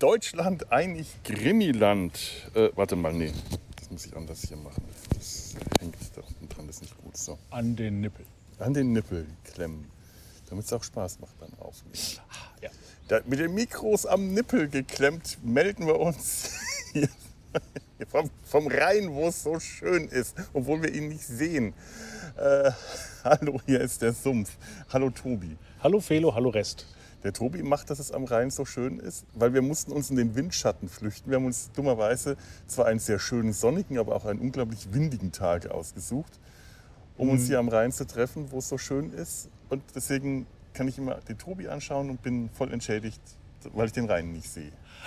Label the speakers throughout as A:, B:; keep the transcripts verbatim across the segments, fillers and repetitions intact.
A: Deutschland eigentlich Grimmiland? Äh, warte mal, nee, das muss ich anders hier machen. Das hängt da unten dran, das ist nicht gut. So.
B: An den Nippel.
A: An den Nippel klemmen, damit es auch Spaß macht beim Aufnehmen.
B: Ja.
A: Da, mit den Mikros am Nippel geklemmt melden wir uns hier vom, vom Rhein, wo es so schön ist, obwohl wir ihn nicht sehen. Äh, hallo, hier ist der Sumpf. Hallo Tobi.
B: Hallo Felo, hallo Rest.
A: Der Tobi macht, dass es am Rhein so schön ist, weil wir mussten uns in den Windschatten flüchten. Wir haben uns dummerweise zwar einen sehr schönen sonnigen, aber auch einen unglaublich windigen Tag ausgesucht, um uns hier am Rhein zu treffen, wo es so schön ist. Und deswegen kann ich immer den Tobi anschauen und bin voll entschädigt, weil ich den Rhein nicht sehe.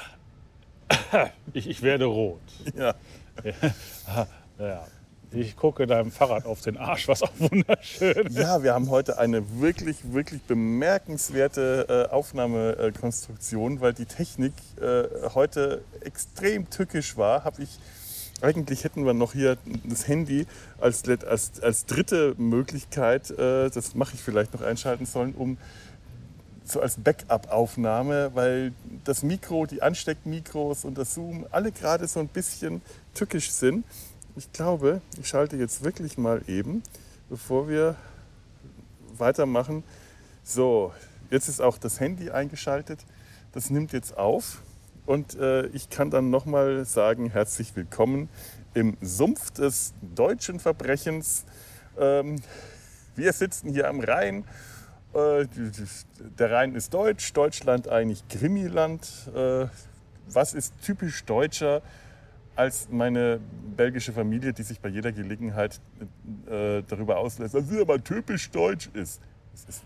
B: Ich, ich werde rot.
A: Ja.
B: Ja. Ja. Ich gucke deinem Fahrrad auf den Arsch, was auch wunderschön ist.
A: Ja, wir haben heute eine wirklich, wirklich bemerkenswerte äh, Aufnahmekonstruktion, weil die Technik äh, heute extrem tückisch war. Hab ich, eigentlich hätten wir noch hier das Handy als, als, als dritte Möglichkeit, äh, das mache ich vielleicht noch einschalten sollen, um so als Backup-Aufnahme, weil das Mikro, die Ansteckmikros und das Zoom alle gerade so ein bisschen tückisch sind. Ich glaube, ich schalte jetzt wirklich mal eben, bevor wir weitermachen. So, jetzt ist auch das Handy eingeschaltet. Das nimmt jetzt auf und äh, ich kann dann nochmal sagen, herzlich willkommen im Sumpf des deutschen Verbrechens. Ähm, wir sitzen hier am Rhein. Äh, der Rhein ist deutsch, Deutschland eigentlich Grimmiland. Äh, was ist typisch deutscher als meine belgische Familie, die sich bei jeder Gelegenheit äh, darüber auslässt, dass sie aber typisch deutsch ist. Das ist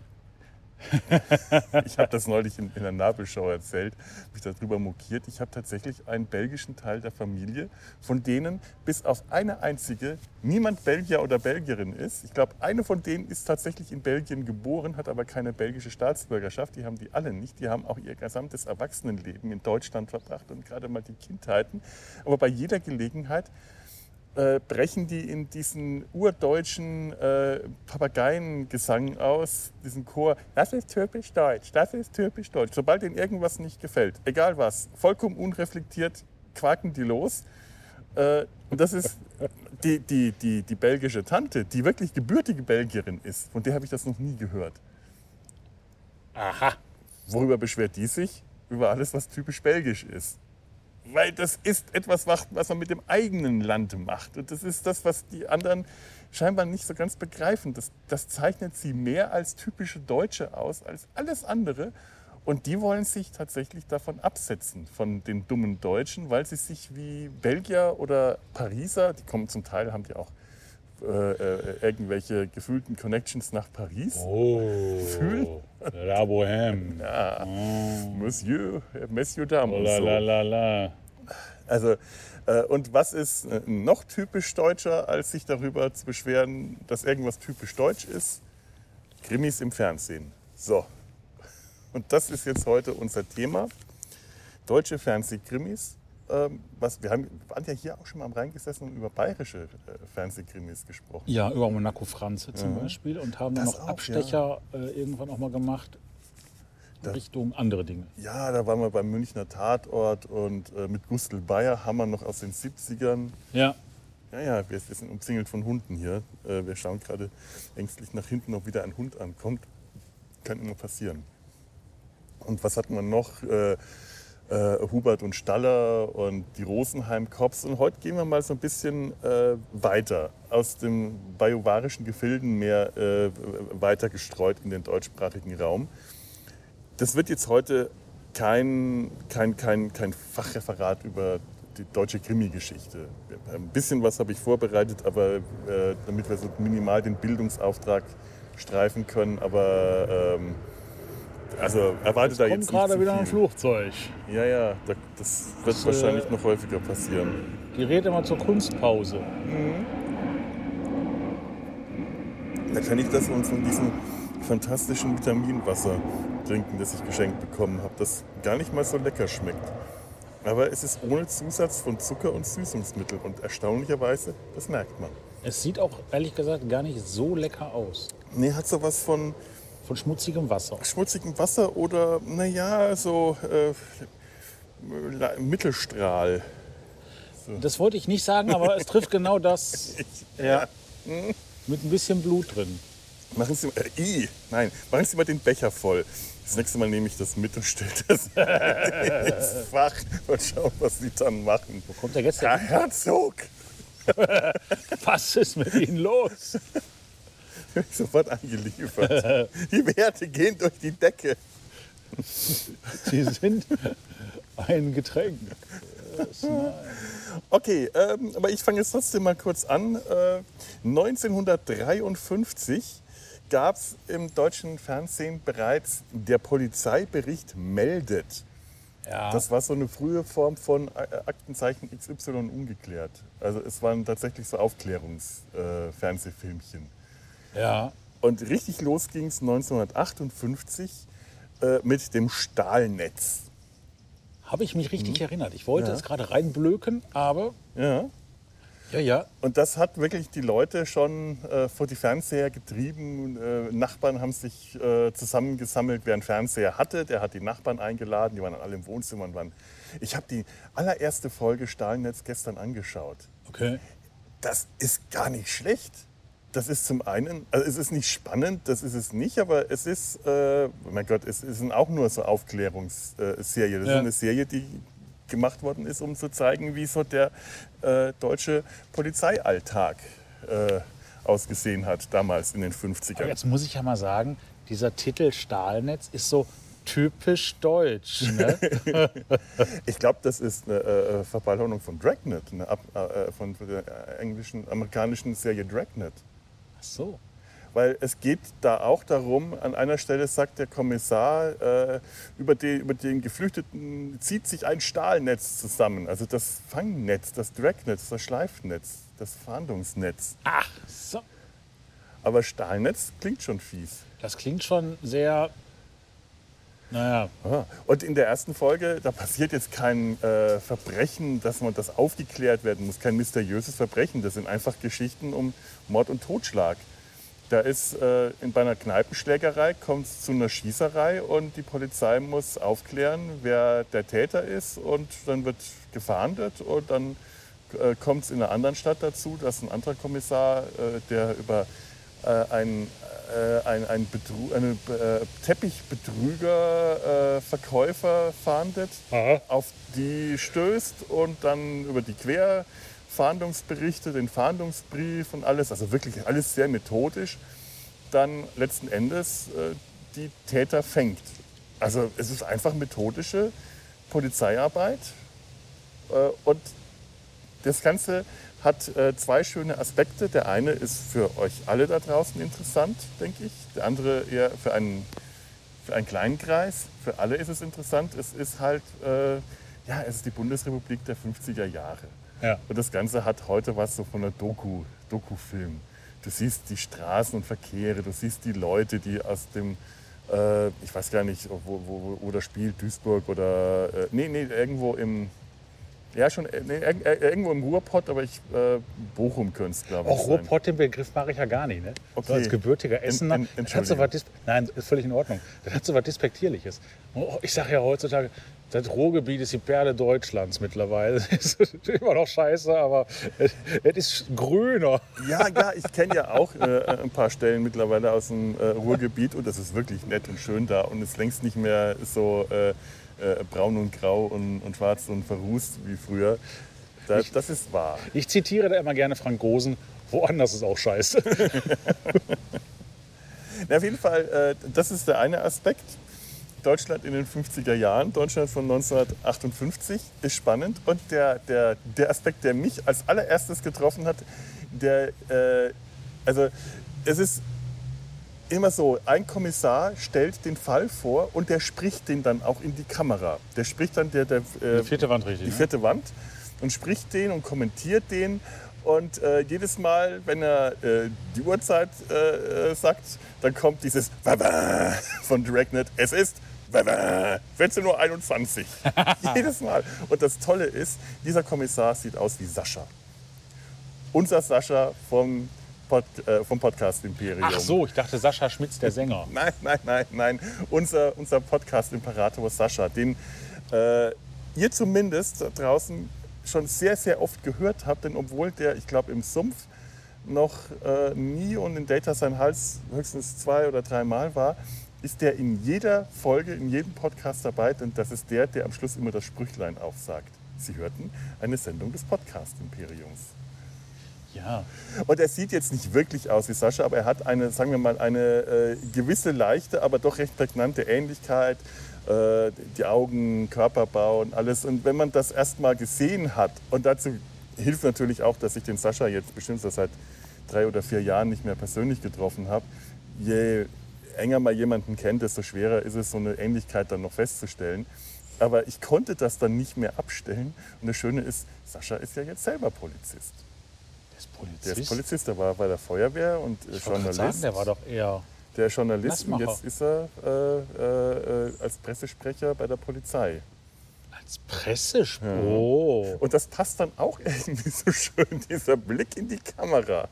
A: ich habe das neulich in, in der Nabelschau erzählt, mich darüber mokiert. Ich habe tatsächlich einen belgischen Teil der Familie, von denen bis auf eine einzige niemand Belgier oder Belgierin ist. Ich glaube, eine von denen ist tatsächlich in Belgien geboren, hat aber keine belgische Staatsbürgerschaft. Die haben die alle nicht. Die haben auch ihr gesamtes Erwachsenenleben in Deutschland verbracht und gerade mal die Kindheiten. Aber bei jeder Gelegenheit Äh, brechen die in diesen urdeutschen äh, Papageiengesang aus, diesen Chor, das ist typisch deutsch, das ist typisch deutsch. Sobald ihnen irgendwas nicht gefällt, egal was, vollkommen unreflektiert quaken die los. Äh, und das ist die, die, die, die belgische Tante, die wirklich gebürtige Belgierin ist. Von der habe ich das noch nie gehört.
B: Aha.
A: Worüber beschwert die sich? Über alles, was typisch belgisch ist. Weil das ist etwas, was man mit dem eigenen Land macht. Und das ist das, was die anderen scheinbar nicht so ganz begreifen. Das, das zeichnet sie mehr als typische Deutsche aus, als alles andere. Und die wollen sich tatsächlich davon absetzen, von den dummen Deutschen, weil sie sich wie Belgier oder Pariser, die kommen zum Teil, haben die auch äh, äh, irgendwelche gefühlten Connections nach Paris,
B: Oh,
A: fühlen.
B: La Bohème.
A: Ja,
B: Oh.
A: Monsieur, Monsieur Dame
B: Oh
A: und
B: la
A: so.
B: la la la.
A: Also, äh, und was ist äh, noch typisch deutscher, als sich darüber zu beschweren, dass irgendwas typisch deutsch ist? Krimis im Fernsehen. So. Und das ist jetzt heute unser Thema. Deutsche Fernsehkrimis. Ähm, was, wir haben, waren ja hier auch schon mal am Rhein gesessen und über bayerische äh, Fernsehkrimis gesprochen.
B: Ja, über Monaco Franze zum
A: Mhm.
B: Beispiel und haben dann
A: Das
B: noch
A: auch,
B: Abstecher äh, irgendwann auch mal gemacht
A: Da-
B: Richtung andere Dinge.
A: Ja, da waren wir beim Münchner Tatort und äh, mit Gustl Bayer haben wir noch aus den siebzigern.
B: Ja,
A: Ja, ja, wir wir sind umzingelt von Hunden hier. Äh, Wir schauen gerade ängstlich nach hinten, ob wieder ein Hund ankommt. Kann immer passieren. Und was hatten wir noch? Äh, äh, Hubert und Staller und die Rosenheim Cops. Und heute gehen wir mal so ein bisschen äh, weiter, aus dem bajuwarischen Gefilden mehr äh, weiter gestreut in den deutschsprachigen Raum. Das wird jetzt heute kein, kein, kein, kein Fachreferat über die deutsche Krimi-Geschichte. Ein bisschen was habe ich vorbereitet, aber äh, damit wir so minimal den Bildungsauftrag streifen können. Aber ähm, also erwartet da
B: kommt
A: jetzt nicht
B: gerade
A: zu
B: wieder ein
A: viel.
B: Flugzeug.
A: Ja, ja, da, das wird
B: Das,
A: wahrscheinlich
B: äh,
A: noch häufiger passieren.
B: Gerät immer zur Kunstpause.
A: Da kann ich das uns von diesem fantastischen Vitaminwasser trinken, das ich geschenkt bekommen habe, das gar nicht mal so lecker schmeckt. Aber es ist ohne Zusatz von Zucker und Süßungsmittel und erstaunlicherweise, das merkt man.
B: Es sieht auch ehrlich gesagt gar nicht so lecker aus.
A: Nee, hat sowas von
B: Von schmutzigem Wasser.
A: schmutzigem Wasser oder, naja, so, äh, Mittelstrahl.
B: Das wollte ich nicht sagen, aber es trifft genau das. Ja. Mit ein bisschen Blut drin.
A: Machen Sie mal, äh, I, nein, machen Sie mal den Becher voll. Das nächste Mal nehme ich das mit und stelle das ins Fach und schaue, was Sie dann machen.
B: Wo kommt der jetzt
A: Herr
B: denn?
A: Herzog!
B: Was ist mit Ihnen los?
A: Sofort eingeliefert. Die Werte gehen durch die Decke.
B: Sie sind ein Getränk.
A: Okay, ähm, aber ich fange jetzt trotzdem mal kurz an. Äh, neunzehnhundertdreiundfünfzig gab es im deutschen Fernsehen bereits der Polizeibericht meldet.
B: Ja.
A: Das war so eine frühe Form von Aktenzeichen X Y ungeklärt. Also es waren tatsächlich so Aufklärungsfernsehfilmchen.
B: Äh, ja.
A: Und richtig los ging es neunzehnhundertachtundfünfzig äh, mit dem Stahlnetz.
B: Habe ich mich richtig mhm. erinnert. Ich wollte ja. es gerade reinblöken, aber...
A: Ja.
B: Ja, ja.
A: Und das hat wirklich die Leute schon äh, vor die Fernseher getrieben. Äh, Nachbarn haben sich äh, zusammengesammelt, wer einen Fernseher hatte. Der hat die Nachbarn eingeladen, die waren alle im Wohnzimmer. Und waren ich habe die allererste Folge Stahlnetz gestern angeschaut.
B: Okay.
A: Das ist gar nicht schlecht. Das ist zum einen, also es ist nicht spannend, das ist es nicht, aber es ist, äh, mein Gott, es ist auch nur so Aufklärungsserie. Das ja. ist eine Serie, die gemacht worden ist, um zu zeigen, wie so der äh, deutsche Polizeialltag äh, ausgesehen hat, damals in den fünfzigern.
B: Aber jetzt muss ich ja mal sagen, dieser Titel Stahlnetz ist so typisch deutsch. Ne?
A: Ich glaube, das ist eine äh, Verballhornung von Dragnet, eine, äh, von der englischen, amerikanischen Serie Dragnet.
B: Ach so.
A: Weil es geht da auch darum, an einer Stelle sagt der Kommissar, äh, über, den, über den Geflüchteten zieht sich ein Stahlnetz zusammen. Also das Fangnetz, das Dragnetz, das Schleifnetz, das Fahndungsnetz.
B: Ach so.
A: Aber Stahlnetz klingt schon fies.
B: Das klingt schon sehr... Naja.
A: Ah, und in der ersten Folge, da passiert jetzt kein äh, Verbrechen, dass man das aufgeklärt werden muss, kein mysteriöses Verbrechen. Das sind einfach Geschichten um Mord und Totschlag. Da ist äh, in, bei einer Kneipenschlägerei kommt es zu einer Schießerei und die Polizei muss aufklären, wer der Täter ist, und dann wird gefahndet und dann äh, kommt es in einer anderen Stadt dazu, dass ein anderer Kommissar, äh, der über äh, einen äh, ein, ein Betru- einen äh, Teppichbetrüger, äh, Verkäufer fahndet,
B: Aha.
A: auf die stößt und dann über die Querfahndungsberichte, den Fahndungsbrief und alles, also wirklich alles sehr methodisch, dann letzten Endes äh, die Täter fängt. Also es ist einfach methodische Polizeiarbeit äh, und das Ganze hat äh, zwei schöne Aspekte. Der eine ist für euch alle da draußen interessant, denke ich. Der andere eher für einen, für einen kleinen Kreis. Für alle ist es interessant. Es ist halt, äh, ja, es ist die Bundesrepublik der fünfziger Jahre.
B: Ja.
A: Und das Ganze hat heute was so von einer Doku, Doku-Film. Du siehst die Straßen und Verkehre, du siehst die Leute, die aus dem, äh, ich weiß gar nicht, wo, wo, wo das spielt, Duisburg oder, äh, nee, nee, irgendwo im, ja, schon nee, irgendwo im Ruhrpott, aber ich, äh, Bochum könnte es, glaube ich,
B: Auch Ruhrpott, den Begriff mache ich ja gar nicht. Ne?
A: Okay.
B: So als gebürtiger Essener,
A: En, en,
B: das hat so was Dis- nein, ist völlig in Ordnung. Das hat so was Despektierliches. Oh, ich sage ja heutzutage, das Ruhrgebiet ist die Perle Deutschlands mittlerweile. Es ist immer noch scheiße, aber es, es ist grüner.
A: Ja, ja, ich kenne ja auch äh, ein paar Stellen mittlerweile aus dem äh, Ruhrgebiet und das ist wirklich nett und schön da und ist längst nicht mehr so äh, äh, braun und grau und, und schwarz und verrußt wie früher. Das, ich, das ist wahr.
B: Ich zitiere da immer gerne Frank Gosen, woanders ist auch scheiße.
A: Na, auf jeden Fall, äh, das ist der eine Aspekt. Deutschland in den fünfziger Jahren, Deutschland von neunzehnhundertachtundfünfzig ist spannend. Und der, der, der Aspekt, der mich als allererstes getroffen hat, der, äh, also es ist immer so, ein Kommissar stellt den Fall vor und der spricht den dann auch in die Kamera. Der spricht dann der, der, äh,
B: die vierte Wand richtig.
A: Die vierte ne? Wand und spricht den und kommentiert den. Und äh, jedes Mal, wenn er äh, die Uhrzeit äh, sagt, dann kommt dieses Wah-wah von Dragnet. Es ist Wah-wah, vierzehn Uhr einundzwanzig. Jedes Mal. Und das Tolle ist, dieser Kommissar sieht aus wie Sascha. Unser Sascha vom, Pod, äh, vom Podcast Imperium.
B: Ach so, ich dachte Sascha Schmitz, der Sänger.
A: Nein, nein, nein, nein. Unser, unser Podcast Imperator Sascha, den... Äh, ihr zumindest da draußen schon sehr, sehr oft gehört habt, denn obwohl der, ich glaube, im Sumpf noch äh, nie und in Data sein Hals höchstens zwei oder dreimal war, ist der in jeder Folge, in jedem Podcast dabei, denn das ist der, der am Schluss immer das Sprüchlein aufsagt. Sie hörten eine Sendung des Podcast-Imperiums.
B: Ja.
A: Und er sieht jetzt nicht wirklich aus wie Sascha, aber er hat eine, sagen wir mal, eine äh, gewisse leichte, aber doch recht prägnante Ähnlichkeit. Äh, die Augen, Körperbau und alles. Und wenn man das erst mal gesehen hat, und dazu hilft natürlich auch, dass ich den Sascha jetzt bestimmt seit drei oder vier Jahren nicht mehr persönlich getroffen habe. Je enger man jemanden kennt, desto schwerer ist es, so eine Ähnlichkeit dann noch festzustellen. Aber ich konnte das dann nicht mehr abstellen. Und das Schöne ist, Sascha ist ja jetzt selber Polizist.
B: Der ist Polizist?
A: Der ist Polizist, der war bei der Feuerwehr und
B: ich
A: Journalist.
B: Sagen, der war doch eher
A: Der ist Journalist und
B: Nassmacher.
A: jetzt ist er äh, äh, als Pressesprecher bei der Polizei.
B: als Pressesprecher. Oh.
A: Und das passt dann auch irgendwie so schön, dieser Blick in die Kamera.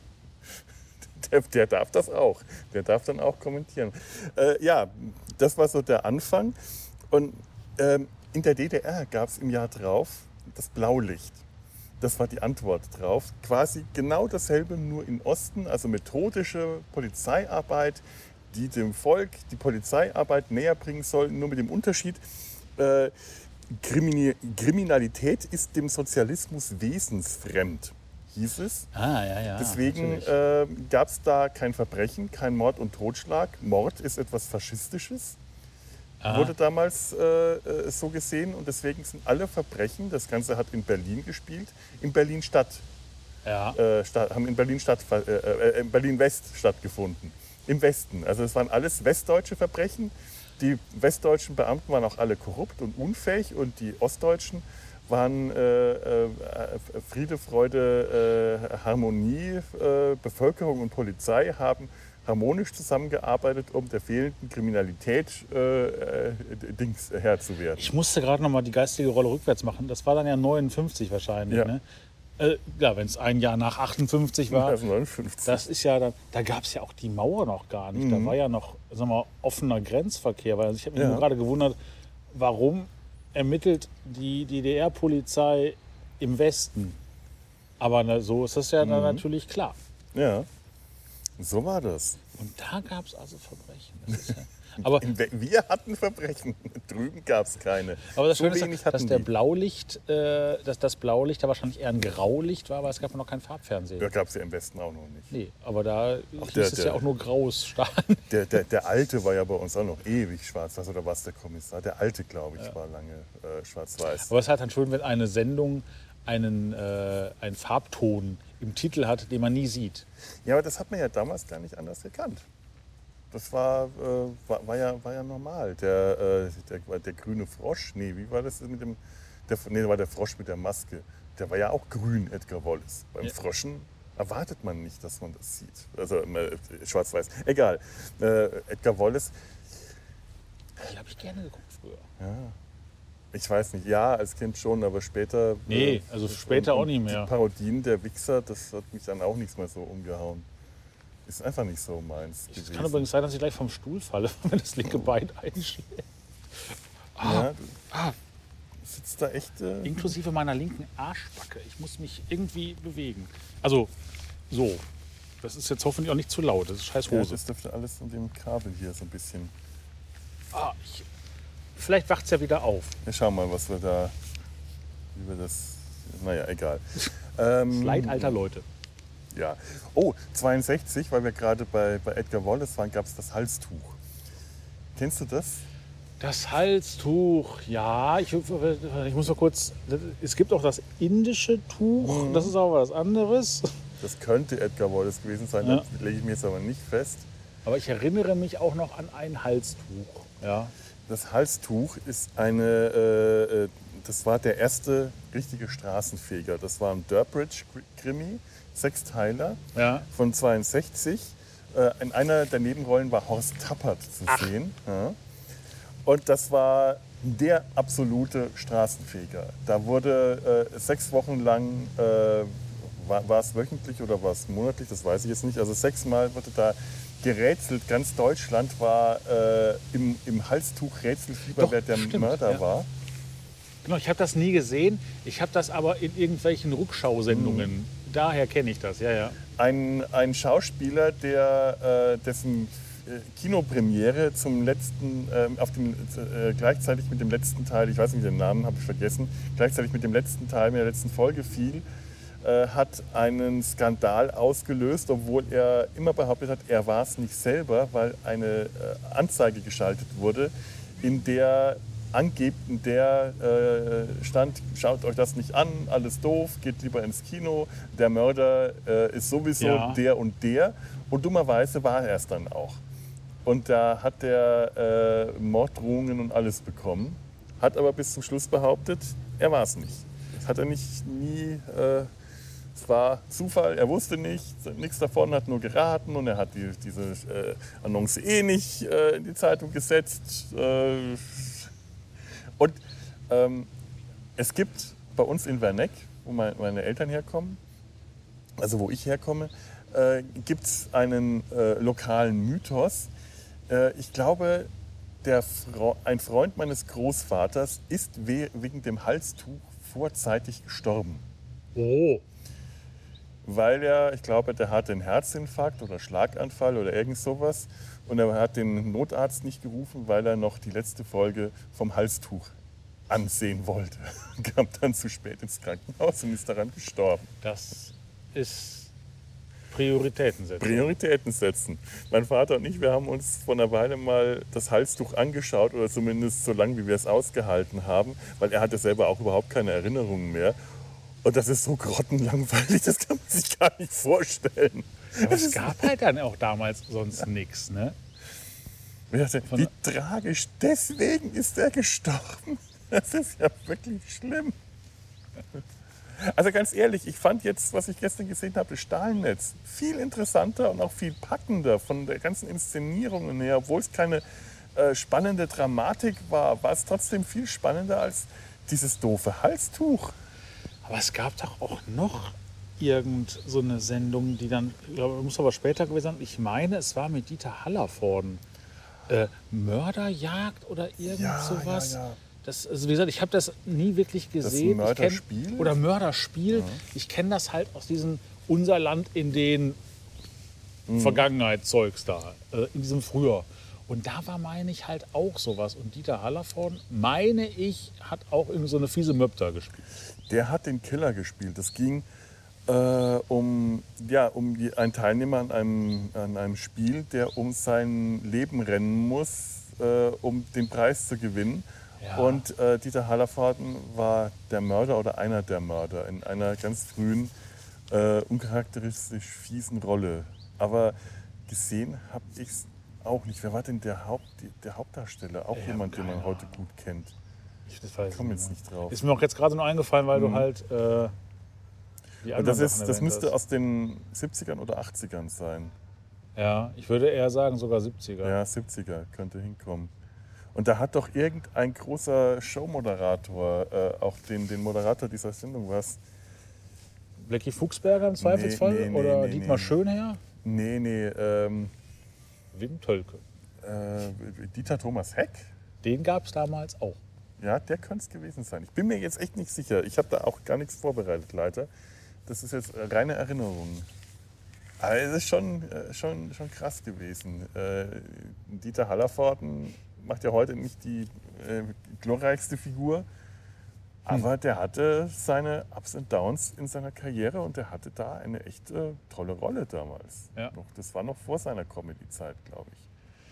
A: Der, der darf das auch. Der darf dann auch kommentieren. Äh, ja, das war so der Anfang. Und ähm, in der D D R gab es im Jahr drauf das Blaulicht. Das war die Antwort drauf. Quasi genau dasselbe, nur im Osten, also methodische Polizeiarbeit, die dem Volk die Polizeiarbeit näher bringen soll, nur mit dem Unterschied, äh, Krimini- Kriminalität ist dem Sozialismus wesensfremd, hieß es.
B: Ah, ja, ja.
A: Deswegen
B: natürlich.
A: äh, gab es da kein Verbrechen, kein Mord und Totschlag. Mord ist etwas Faschistisches.
B: Aha.
A: Wurde damals äh, äh, so gesehen und deswegen sind alle Verbrechen, das Ganze hat in Berlin gespielt, in Berlin-Stadt,
B: Ja.
A: äh, sta- haben in Berlin-Stadt, äh, äh, in Berlin-West stattgefunden, im Westen. Also es waren alles westdeutsche Verbrechen. Die westdeutschen Beamten waren auch alle korrupt und unfähig und die ostdeutschen waren äh, äh, Friede, Freude, äh, Harmonie, äh, Bevölkerung und Polizei haben harmonisch zusammengearbeitet, um der fehlenden Kriminalität äh, äh, Dings Herr zu werden.
B: Ich musste gerade noch mal die geistige Rolle rückwärts machen. Das war dann ja neunundfünfzig wahrscheinlich.
A: Ja.
B: Ne? Äh, ja, wenn es ein Jahr nach achtundfünfzig war.
A: Also neunundfünfzig.
B: Das ist ja dann, da gab es ja auch die Mauer noch gar nicht. Da war ja noch, sagen wir mal, offener Grenzverkehr. Weil ich habe mich
A: Ja.
B: nur gerade gewundert, warum ermittelt die D D R-Polizei im Westen? Aber na, so ist das ja dann natürlich klar.
A: Ja, so war das.
B: Und da gab es also Verbrechen. Das ist ja, aber
A: In We- Wir hatten Verbrechen, drüben gab es keine.
B: aber das
A: so
B: Schöne
A: wenig
B: ist, dass
A: hatten
B: der
A: die.
B: Blaulicht, äh, dass das Blaulicht da wahrscheinlich eher ein Graulicht war, weil es gab ja noch kein Farbfernsehen.
A: Ja, gab es ja im Westen auch noch nicht.
B: Nee, aber da hieß
A: der-
B: es
A: der-
B: ja auch nur graues Stahl.
A: Der, der, der Alte war ja bei uns auch noch ewig schwarz-weiß, oder was der Kommissar? Der Alte, glaube ich, war lange äh, schwarz-weiß.
B: Aber es ist halt dann schön, wenn eine Sendung einen, äh, einen Farbton im Titel hat, den man nie sieht.
A: Ja, aber das hat man ja damals gar nicht anders gekannt. Das war, äh, war, war, ja, war ja normal. Der, äh, der, der grüne Frosch, nee, wie war das mit dem, der, nee, war der Frosch mit der Maske. Der war ja auch grün, Edgar Wallace. Beim
B: Ja.
A: Froschen erwartet man nicht, dass man das sieht. Also äh, schwarz-weiß. Egal. Äh, Edgar Wallace,
B: Die habe ich gerne geguckt früher.
A: ich weiß nicht, ja, als Kind schon, aber später...
B: Nee,
A: äh,
B: also
A: das-
B: später
A: und-
B: auch nicht
A: und
B: mehr.
A: Die Parodien der Wichser, das hat mich dann auch nichts mehr so umgehauen. Ist einfach nicht so meins
B: Es
A: gewesen.
B: kann übrigens sein, dass ich gleich vom Stuhl falle, wenn das linke Bein einschlägt.
A: Ja, du
B: Ah,
A: sitzt da echt... Äh,
B: inklusive meiner linken Arschbacke. Ich muss mich irgendwie bewegen. Also so. Das ist jetzt hoffentlich auch nicht zu laut. Das ist scheiß
A: ja,
B: Hose.
A: das dürfte alles in dem Kabel hier so ein bisschen...
B: Ah, ich, vielleicht wacht es ja wieder auf.
A: Ja, schau mal, was wir da... Wie wir das... Naja, egal. Ähm,
B: Leid alter Leute.
A: Ja. Oh, zweiundsechzig, weil wir gerade bei, bei Edgar Wallace waren, gab es das Halstuch. Kennst du das?
B: Das Halstuch, ja, ich, ich muss mal kurz. Es gibt auch das indische Tuch, das ist aber was anderes.
A: Das könnte Edgar Wallace gewesen sein,
B: Ja.
A: das lege ich mir jetzt aber nicht fest.
B: Aber ich erinnere mich auch noch an ein Halstuch. Ja.
A: Das Halstuch ist eine, äh, äh, das war der erste richtige Straßenfeger. Das war ein Durbridge-Krimi, Sechsteiler
B: Ja.
A: von zweiundsechzig. Äh, in einer der Nebenrollen war Horst Tappert zu sehen. Ja. Und das war der absolute Straßenfeger. Da wurde äh, sechs Wochen lang, äh, war, war es wöchentlich oder war es monatlich, das weiß ich jetzt nicht. Also sechsmal wurde da gerätselt. Ganz Deutschland war äh, im, im Halstuch Rätselfieber,
B: Doch,
A: wer der
B: stimmt,
A: Mörder
B: ja.
A: war.
B: Genau, ich habe das nie gesehen. Ich habe das aber in irgendwelchen Rückschausendungen. Mhm. Daher kenne ich das, ja, ja.
A: Ein, ein Schauspieler, der, äh, dessen Kinopremiere zum letzten, äh, auf dem, äh, gleichzeitig mit dem letzten Teil, ich weiß nicht den Namen, habe ich vergessen, gleichzeitig mit dem letzten Teil, mit der letzten Folge fiel, äh, hat einen Skandal ausgelöst, obwohl er immer behauptet hat, er war es nicht selber, weil eine äh, Anzeige geschaltet wurde, in der angeblich in der äh, stand, schaut euch das nicht an, alles doof, geht lieber ins Kino, der Mörder äh, ist sowieso ja. der und der. Und dummerweise war er es dann auch. Und da hat der äh, Morddrohungen und alles bekommen, hat aber bis zum Schluss behauptet, er war es nicht. Das hat er nicht, nie, äh, es war Zufall, er wusste nicht, nichts davon, hat nur geraten und er hat die, diese äh, Annonce eh nicht äh, in die Zeitung gesetzt. Äh, und ähm, es gibt bei uns in Werneck, wo meine Eltern herkommen, also wo ich herkomme, äh, gibt es einen äh, lokalen Mythos. Ich glaube, der Fre- ein Freund meines Großvaters ist we- wegen dem Halstuch vorzeitig gestorben.
B: Oh.
A: Weil er, ich glaube, der hatte einen Herzinfarkt oder Schlaganfall oder irgend sowas. Und er hat den Notarzt nicht gerufen, weil er noch die letzte Folge vom Halstuch ansehen wollte. Kam dann zu spät ins Krankenhaus und ist daran gestorben.
B: Das ist... Prioritäten setzen.
A: Prioritäten setzen. Mein Vater und ich, wir haben uns vor einer Weile mal das Halstuch angeschaut, oder zumindest so lange, wie wir es ausgehalten haben, weil er hatte selber auch überhaupt keine Erinnerungen mehr. Und das ist so grottenlangweilig, das kann man sich gar nicht vorstellen.
B: Aber es gab halt dann auch damals sonst nichts, ne?
A: Dachte, wie tragisch, deswegen ist er gestorben. Das ist ja wirklich schlimm. Also ganz ehrlich, ich fand jetzt, was ich gestern gesehen habe, das Stahlnetz viel interessanter und auch viel packender von der ganzen Inszenierung her. Obwohl es keine äh, spannende Dramatik war, war es trotzdem viel spannender als dieses doofe Halstuch.
B: Aber es gab doch auch noch irgend so eine Sendung, die dann, ich glaube, muss aber später gewesen sein. Ich meine, es war mit Dieter Hallervorden. Äh, Mörderjagd oder irgend
A: ja,
B: sowas.
A: Ja, ja.
B: Das, also wie gesagt, ich habe das nie wirklich gesehen.
A: Das Mörderspiel?
B: Ich kenn, oder Mörderspiel. Ja. Ich kenne das halt aus diesem Unser Land in den mhm. Vergangenheitszeugs da, äh, in diesem Früher. Und da war, meine ich, halt auch sowas. Und Dieter Hallervorden, meine ich, hat auch irgendwie so eine fiese Möpter gespielt.
A: Der hat den Killer gespielt. Das ging äh, um, ja, um die, einen Teilnehmer an einem, an einem Spiel, der um sein Leben rennen muss, äh, um den Preis zu gewinnen. Ja. Und äh, Dieter Hallervorden war der Mörder oder einer der Mörder in einer ganz frühen, äh, uncharakteristisch fiesen Rolle. Aber gesehen habe ich es auch nicht. Wer war denn der, Haupt, der Hauptdarsteller? Auch ja, jemand, den man heute gut kennt.
B: Ich das weiß
A: komme jetzt nicht drauf.
B: Ist mir auch jetzt gerade nur eingefallen, weil mhm. du halt äh, die anderen
A: das, ist,
B: Sachen
A: das müsste
B: hast.
A: Aus den siebzigern oder achtzigern sein.
B: Ja, ich würde eher sagen sogar siebziger.
A: Ja, siebziger könnte hinkommen. Und da hat doch irgendein großer Showmoderator, äh, auch den, den Moderator dieser Sendung, was?
B: Blackie Fuchsberger im Zweifelsfall?
A: Nee, nee,
B: oder
A: nee,
B: Dietmar
A: nee.
B: Schönherr?
A: Nee, nee. Ähm,
B: Wim Tölke.
A: Äh, Dieter Thomas Heck?
B: Den gab es damals auch.
A: Ja, der könnte es gewesen sein. Ich bin mir jetzt echt nicht sicher. Ich habe da auch gar nichts vorbereitet, leider. Das ist jetzt reine Erinnerung. Aber es ist schon, schon, schon krass gewesen. Äh, Dieter Hallervorden macht ja heute nicht die äh, glorreichste Figur, aber hm. der hatte seine Ups und Downs in seiner Karriere und der hatte da eine echt äh, tolle Rolle damals.
B: Ja.
A: Das war noch vor seiner Comedy-Zeit, glaube ich.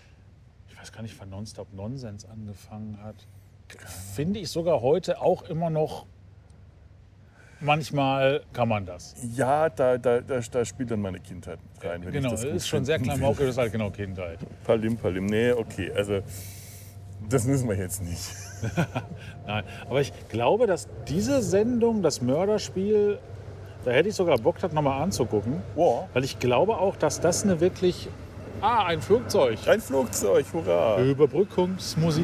B: Ich weiß gar nicht, wann Nonstop Nonsense angefangen hat. Finde ich sogar heute auch immer noch, manchmal kann man das.
A: Ja, da, da, da, da spielt dann meine Kindheit mit rein. Wenn
B: genau,
A: ich das
B: das ist schon sehr klamaukig, das ist halt genau Kindheit.
A: Palim, Palim, nee, okay, also das müssen wir jetzt nicht.
B: Nein, aber ich glaube, dass diese Sendung, das Mörderspiel, da hätte ich sogar Bock, das nochmal anzugucken.
A: Wow.
B: Weil ich glaube auch, dass das eine wirklich... Ah, ein Flugzeug.
A: Ein Flugzeug, hurra.
B: Überbrückungsmusik.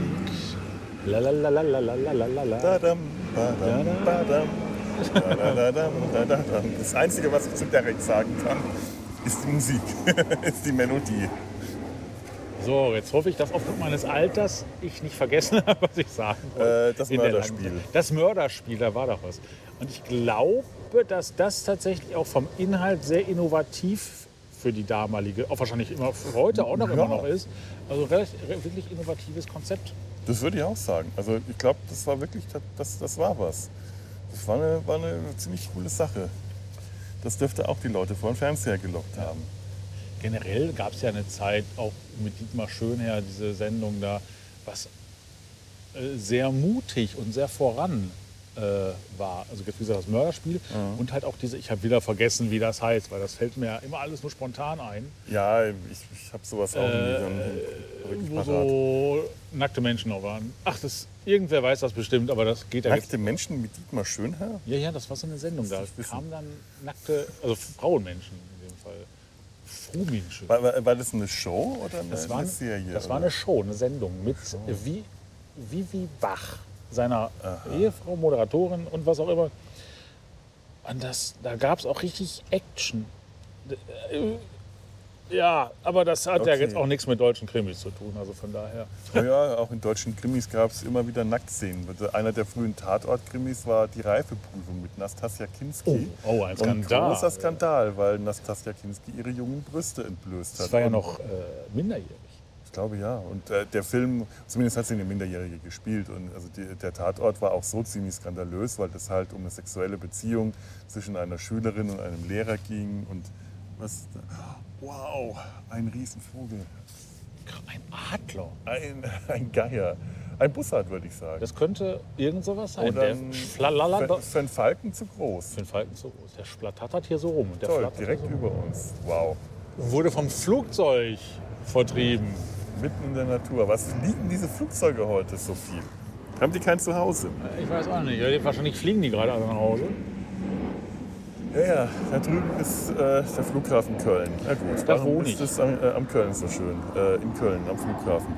B: Lalalalalalalalalala.
A: Dadam, badam, badam. Dadadadam, dadadam. Das Einzige, was ich zu Derek sagen kann, ist die Musik, ist die Melodie.
B: So, jetzt hoffe ich, dass aufgrund meines Alters ich nicht vergessen habe, was ich sagen wollte.
A: Äh, das
B: In der
A: Mörderspiel.
B: Lang- Das Mörderspiel, da war doch was. Und ich glaube, dass das tatsächlich auch vom Inhalt sehr innovativ für die damalige, auch wahrscheinlich immer für heute auch noch
A: Ja.
B: immer noch ist. Also relativ, wirklich innovatives Konzept.
A: Das würde ich auch sagen. Also ich glaube, das war wirklich, das, das war was. Das war eine, war eine ziemlich coole Sache. Das dürfte auch die Leute vor den Fernseher gelockt haben.
B: Generell gab es ja eine Zeit, auch mit Dietmar Schönherr, diese Sendung da, was äh, sehr mutig und sehr voran äh, war. Also wie gesagt, das Mörderspiel und halt auch diese, ich habe wieder vergessen, wie das heißt, weil das fällt mir ja immer alles nur spontan ein.
A: Ja, ich, ich habe sowas auch nie dann wirklich
B: Wo
A: parat.
B: so nackte Menschen noch waren. Ach, das, irgendwer weiß das bestimmt, aber das geht ja jetzt.
A: Nackte Menschen mit Dietmar Schönherr?
B: Ja, ja, das war so eine Sendung. Da
A: nicht wissen.
B: kamen dann nackte, also Frauenmenschen in dem Fall. Fruhmenschen.
A: War, war, war das eine Show oder eine,
B: Das war,
A: eine Serie?
B: das war
A: oder?
B: eine Show, eine Sendung mit Vi- Vivi Bach, seiner Ehefrau, Moderatorin und was auch immer. Und das, da gab es auch richtig Action. Äh, Ja, aber das hat ja
A: Okay.
B: jetzt auch nichts mit deutschen Krimis zu tun, also von daher.
A: Oh ja, auch in deutschen Krimis gab es immer wieder Nacktszenen. Einer der frühen Tatort-Krimis war die Reifeprüfung mit Nastassja Kinski.
B: Oh, oh, ein
A: Und
B: Skandal.
A: ein großer Skandal, weil Nastassja Kinski ihre jungen Brüste entblößt hat.
B: Das war ja
A: Und
B: noch äh, minderjährig.
A: Ich glaube ja. Und äh, der Film, zumindest hat sie eine Minderjährige gespielt. Und also die, der Tatort war auch so ziemlich skandalös, weil das halt um eine sexuelle Beziehung zwischen einer Schülerin und einem Lehrer ging. Und was. Wow, ein Riesenvogel.
B: Ein Adler.
A: Ein, ein Geier. Ein Bussard, würde ich sagen.
B: Das könnte irgend sowas sein.
A: Oder
B: Der
A: ein,
B: Schlalala-
A: für, für einen Falken zu groß.
B: Für den Falken so groß. Der splattert hier so rum. Und der
A: Toll,
B: flattert
A: direkt
B: hier so
A: über uns. Wow.
B: rum. Wurde vom Flugzeug vertrieben.
A: Mitten in der Natur. Was fliegen diese Flugzeuge heute so viel? Haben die kein Zuhause?
B: Ich weiß auch nicht. Ja, wahrscheinlich fliegen die gerade alle nach Hause.
A: Ja, ja, da drüben ist äh, der Flughafen Köln. Na gut,
B: Da
A: warum
B: wohne
A: ist
B: ich.
A: es am, äh, am Köln so schön? Äh, in Köln, am Flughafen.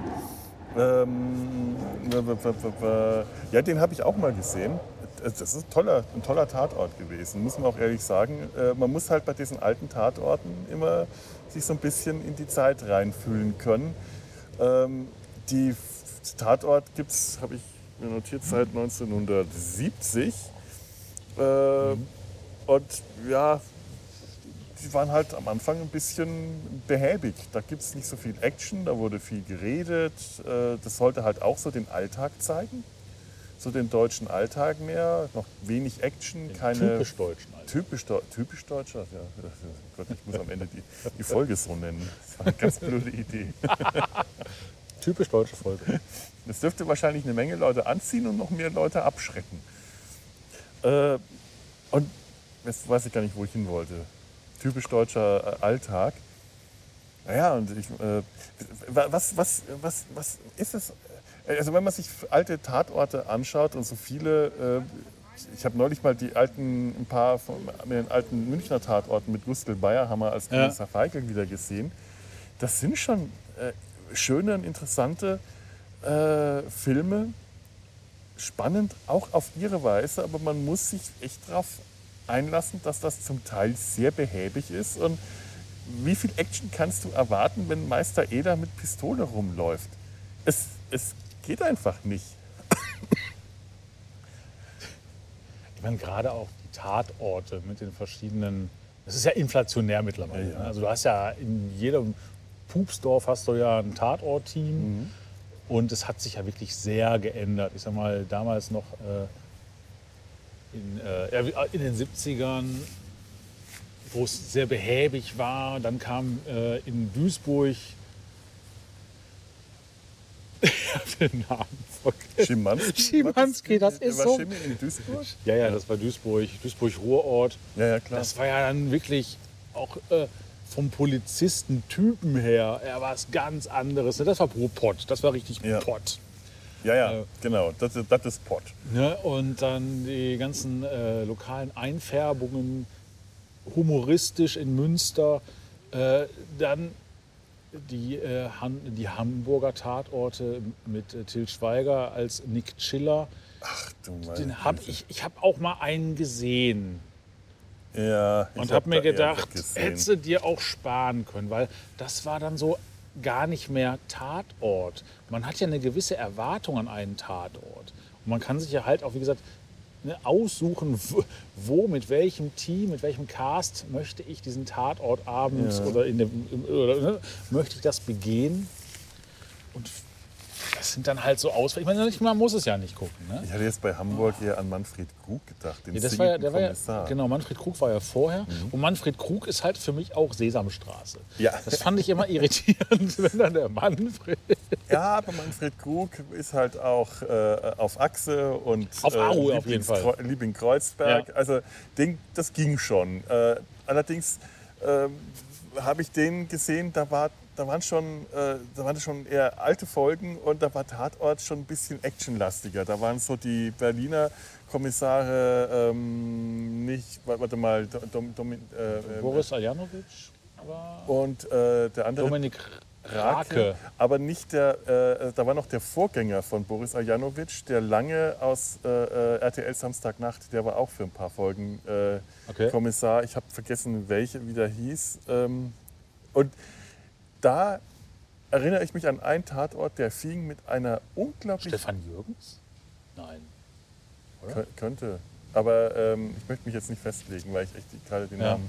A: Ähm, w- w- w- w- ja, den habe ich auch mal gesehen. Das ist ein toller, ein toller Tatort gewesen, muss man auch ehrlich sagen. Äh, man muss halt bei diesen alten Tatorten immer sich so ein bisschen in die Zeit reinfühlen können. Ähm, die F- Tatort gibt es, habe ich mir notiert, seit neunzehnhundertsiebzig. Äh, Und ja, die waren halt am Anfang ein bisschen behäbig. Da gibt es nicht so viel Action, da wurde viel geredet. Äh, Das sollte halt auch so den Alltag zeigen. So den deutschen Alltag mehr. Noch wenig Action, keine.
B: Typisch deutschen. Alter.
A: Typisch, Deu- typisch Deutscher, ja. Gott, ich muss am Ende die, die Folge so nennen. Das war eine ganz blöde Idee.
B: Typisch deutsche Folge.
A: Das dürfte wahrscheinlich eine Menge Leute anziehen und noch mehr Leute abschrecken. Äh, und jetzt weiß ich gar nicht, wo ich hin wollte. Typisch deutscher äh, Alltag. Naja, und ich, äh, was, was, was, was ist es? Also wenn man sich alte Tatorte anschaut und so viele, äh, ich habe neulich mal die alten, ein paar von mit den alten Münchner Tatorten mit Gustl Bayerhammer als
B: Ja.
A: Kommissar Feigl wieder gesehen. Das sind schon äh, schöne und interessante äh, Filme, spannend auch auf ihre Weise, aber man muss sich echt darauf einlassen, dass das zum Teil sehr behäbig ist. Und wie viel Action kannst du erwarten, wenn Meister Eder mit Pistole rumläuft? Es, es geht einfach nicht.
B: Ich meine, gerade auch die Tatorte mit den verschiedenen. Das ist ja inflationär mittlerweile.
A: Ja, ja.
B: Ne? Also du hast ja in jedem Pupsdorf hast du ja ein Tatort-Team.
A: Mhm.
B: Und es hat sich ja wirklich sehr geändert. Ich sag mal, damals noch äh, in, äh, ja, in den siebzigern, wo es sehr behäbig war. Dann kam äh, in Duisburg. Ich habe den Namen vergessen.
A: Schimanski,
B: Schimanski, das ist
A: war
B: so.
A: Schimmi in Duisburg?
B: Ja, ja, das war Duisburg, Duisburg-Ruhrort.
A: Ja, ja, klar.
B: Das war ja dann wirklich auch äh, vom Polizistentypen her, er war was ganz anderes. Das war Pott, das war richtig
A: Ja.
B: Pott.
A: Ja, ja,
B: Äh,
A: genau. Das, ist- das ist Pott.
B: Ne? Und dann die ganzen äh, lokalen Einfärbungen, humoristisch in Münster. Äh, dann die, äh, Han die Hamburger Tatorte mit äh, Til Schweiger als Nick Chiller.
A: Ach du meine
B: Den hab
A: Güte.
B: ich ich habe auch mal einen gesehen.
A: Ja, ich
B: Und
A: hab
B: habe mir
A: da eher
B: gedacht,
A: weggesehen.
B: hättest du dir auch sparen können, weil das war dann so gar nicht mehr Tatort. Man hat ja eine gewisse Erwartung an einen Tatort. Und man kann sich ja halt auch, wie gesagt, ne, aussuchen, wo, mit welchem Team, mit welchem Cast möchte ich diesen Tatort abends
A: Ja.
B: oder, in dem, im- oder ne, möchte ich das begehen. Und das sind dann halt so Auswahl. Ich meine, man muss es ja nicht gucken. Ne?
A: Ich hatte jetzt bei Hamburg eher an Manfred Krug gedacht, den
B: Ja, das war ja,
A: singenden
B: der war ja,
A: Kommissar.
B: genau, Manfred Krug war ja vorher. Und Manfred Krug ist halt für mich auch Sesamstraße.
A: Ja.
B: Das fand ich immer irritierend, wenn dann der Manfred.
A: Ja, aber Manfred Krug ist halt auch äh, auf Achse und
B: Auf Aue auf jeden
A: Lieblingskre- Liebling-Kreuzberg.
B: Ja.
A: Also den, das ging schon. Äh, allerdings ähm, habe ich den gesehen, da, war, da, waren schon, äh, da waren schon eher alte Folgen und da war Tatort schon ein bisschen actionlastiger. Da waren so die Berliner Kommissare ähm, nicht, warte mal, Dom, Dom, äh,
B: Boris Aljanovic war.
A: und äh, der andere
B: Dominik Rake.
A: aber nicht der, äh, da war noch der Vorgänger von Boris Aljanovic, der lange aus äh, äh, R T L Samstagnacht, der war auch für ein paar Folgen äh,
B: Okay.
A: Kommissar. Ich habe vergessen, welche wie der hieß. Ähm, und da erinnere ich mich an einen Tatort, der fing mit einer unglaublich...
B: Stefan Jürgens? Nein.
A: Kö- könnte. Aber ähm, ich möchte mich jetzt nicht festlegen, weil ich echt die- gerade den
B: Ja.
A: Namen...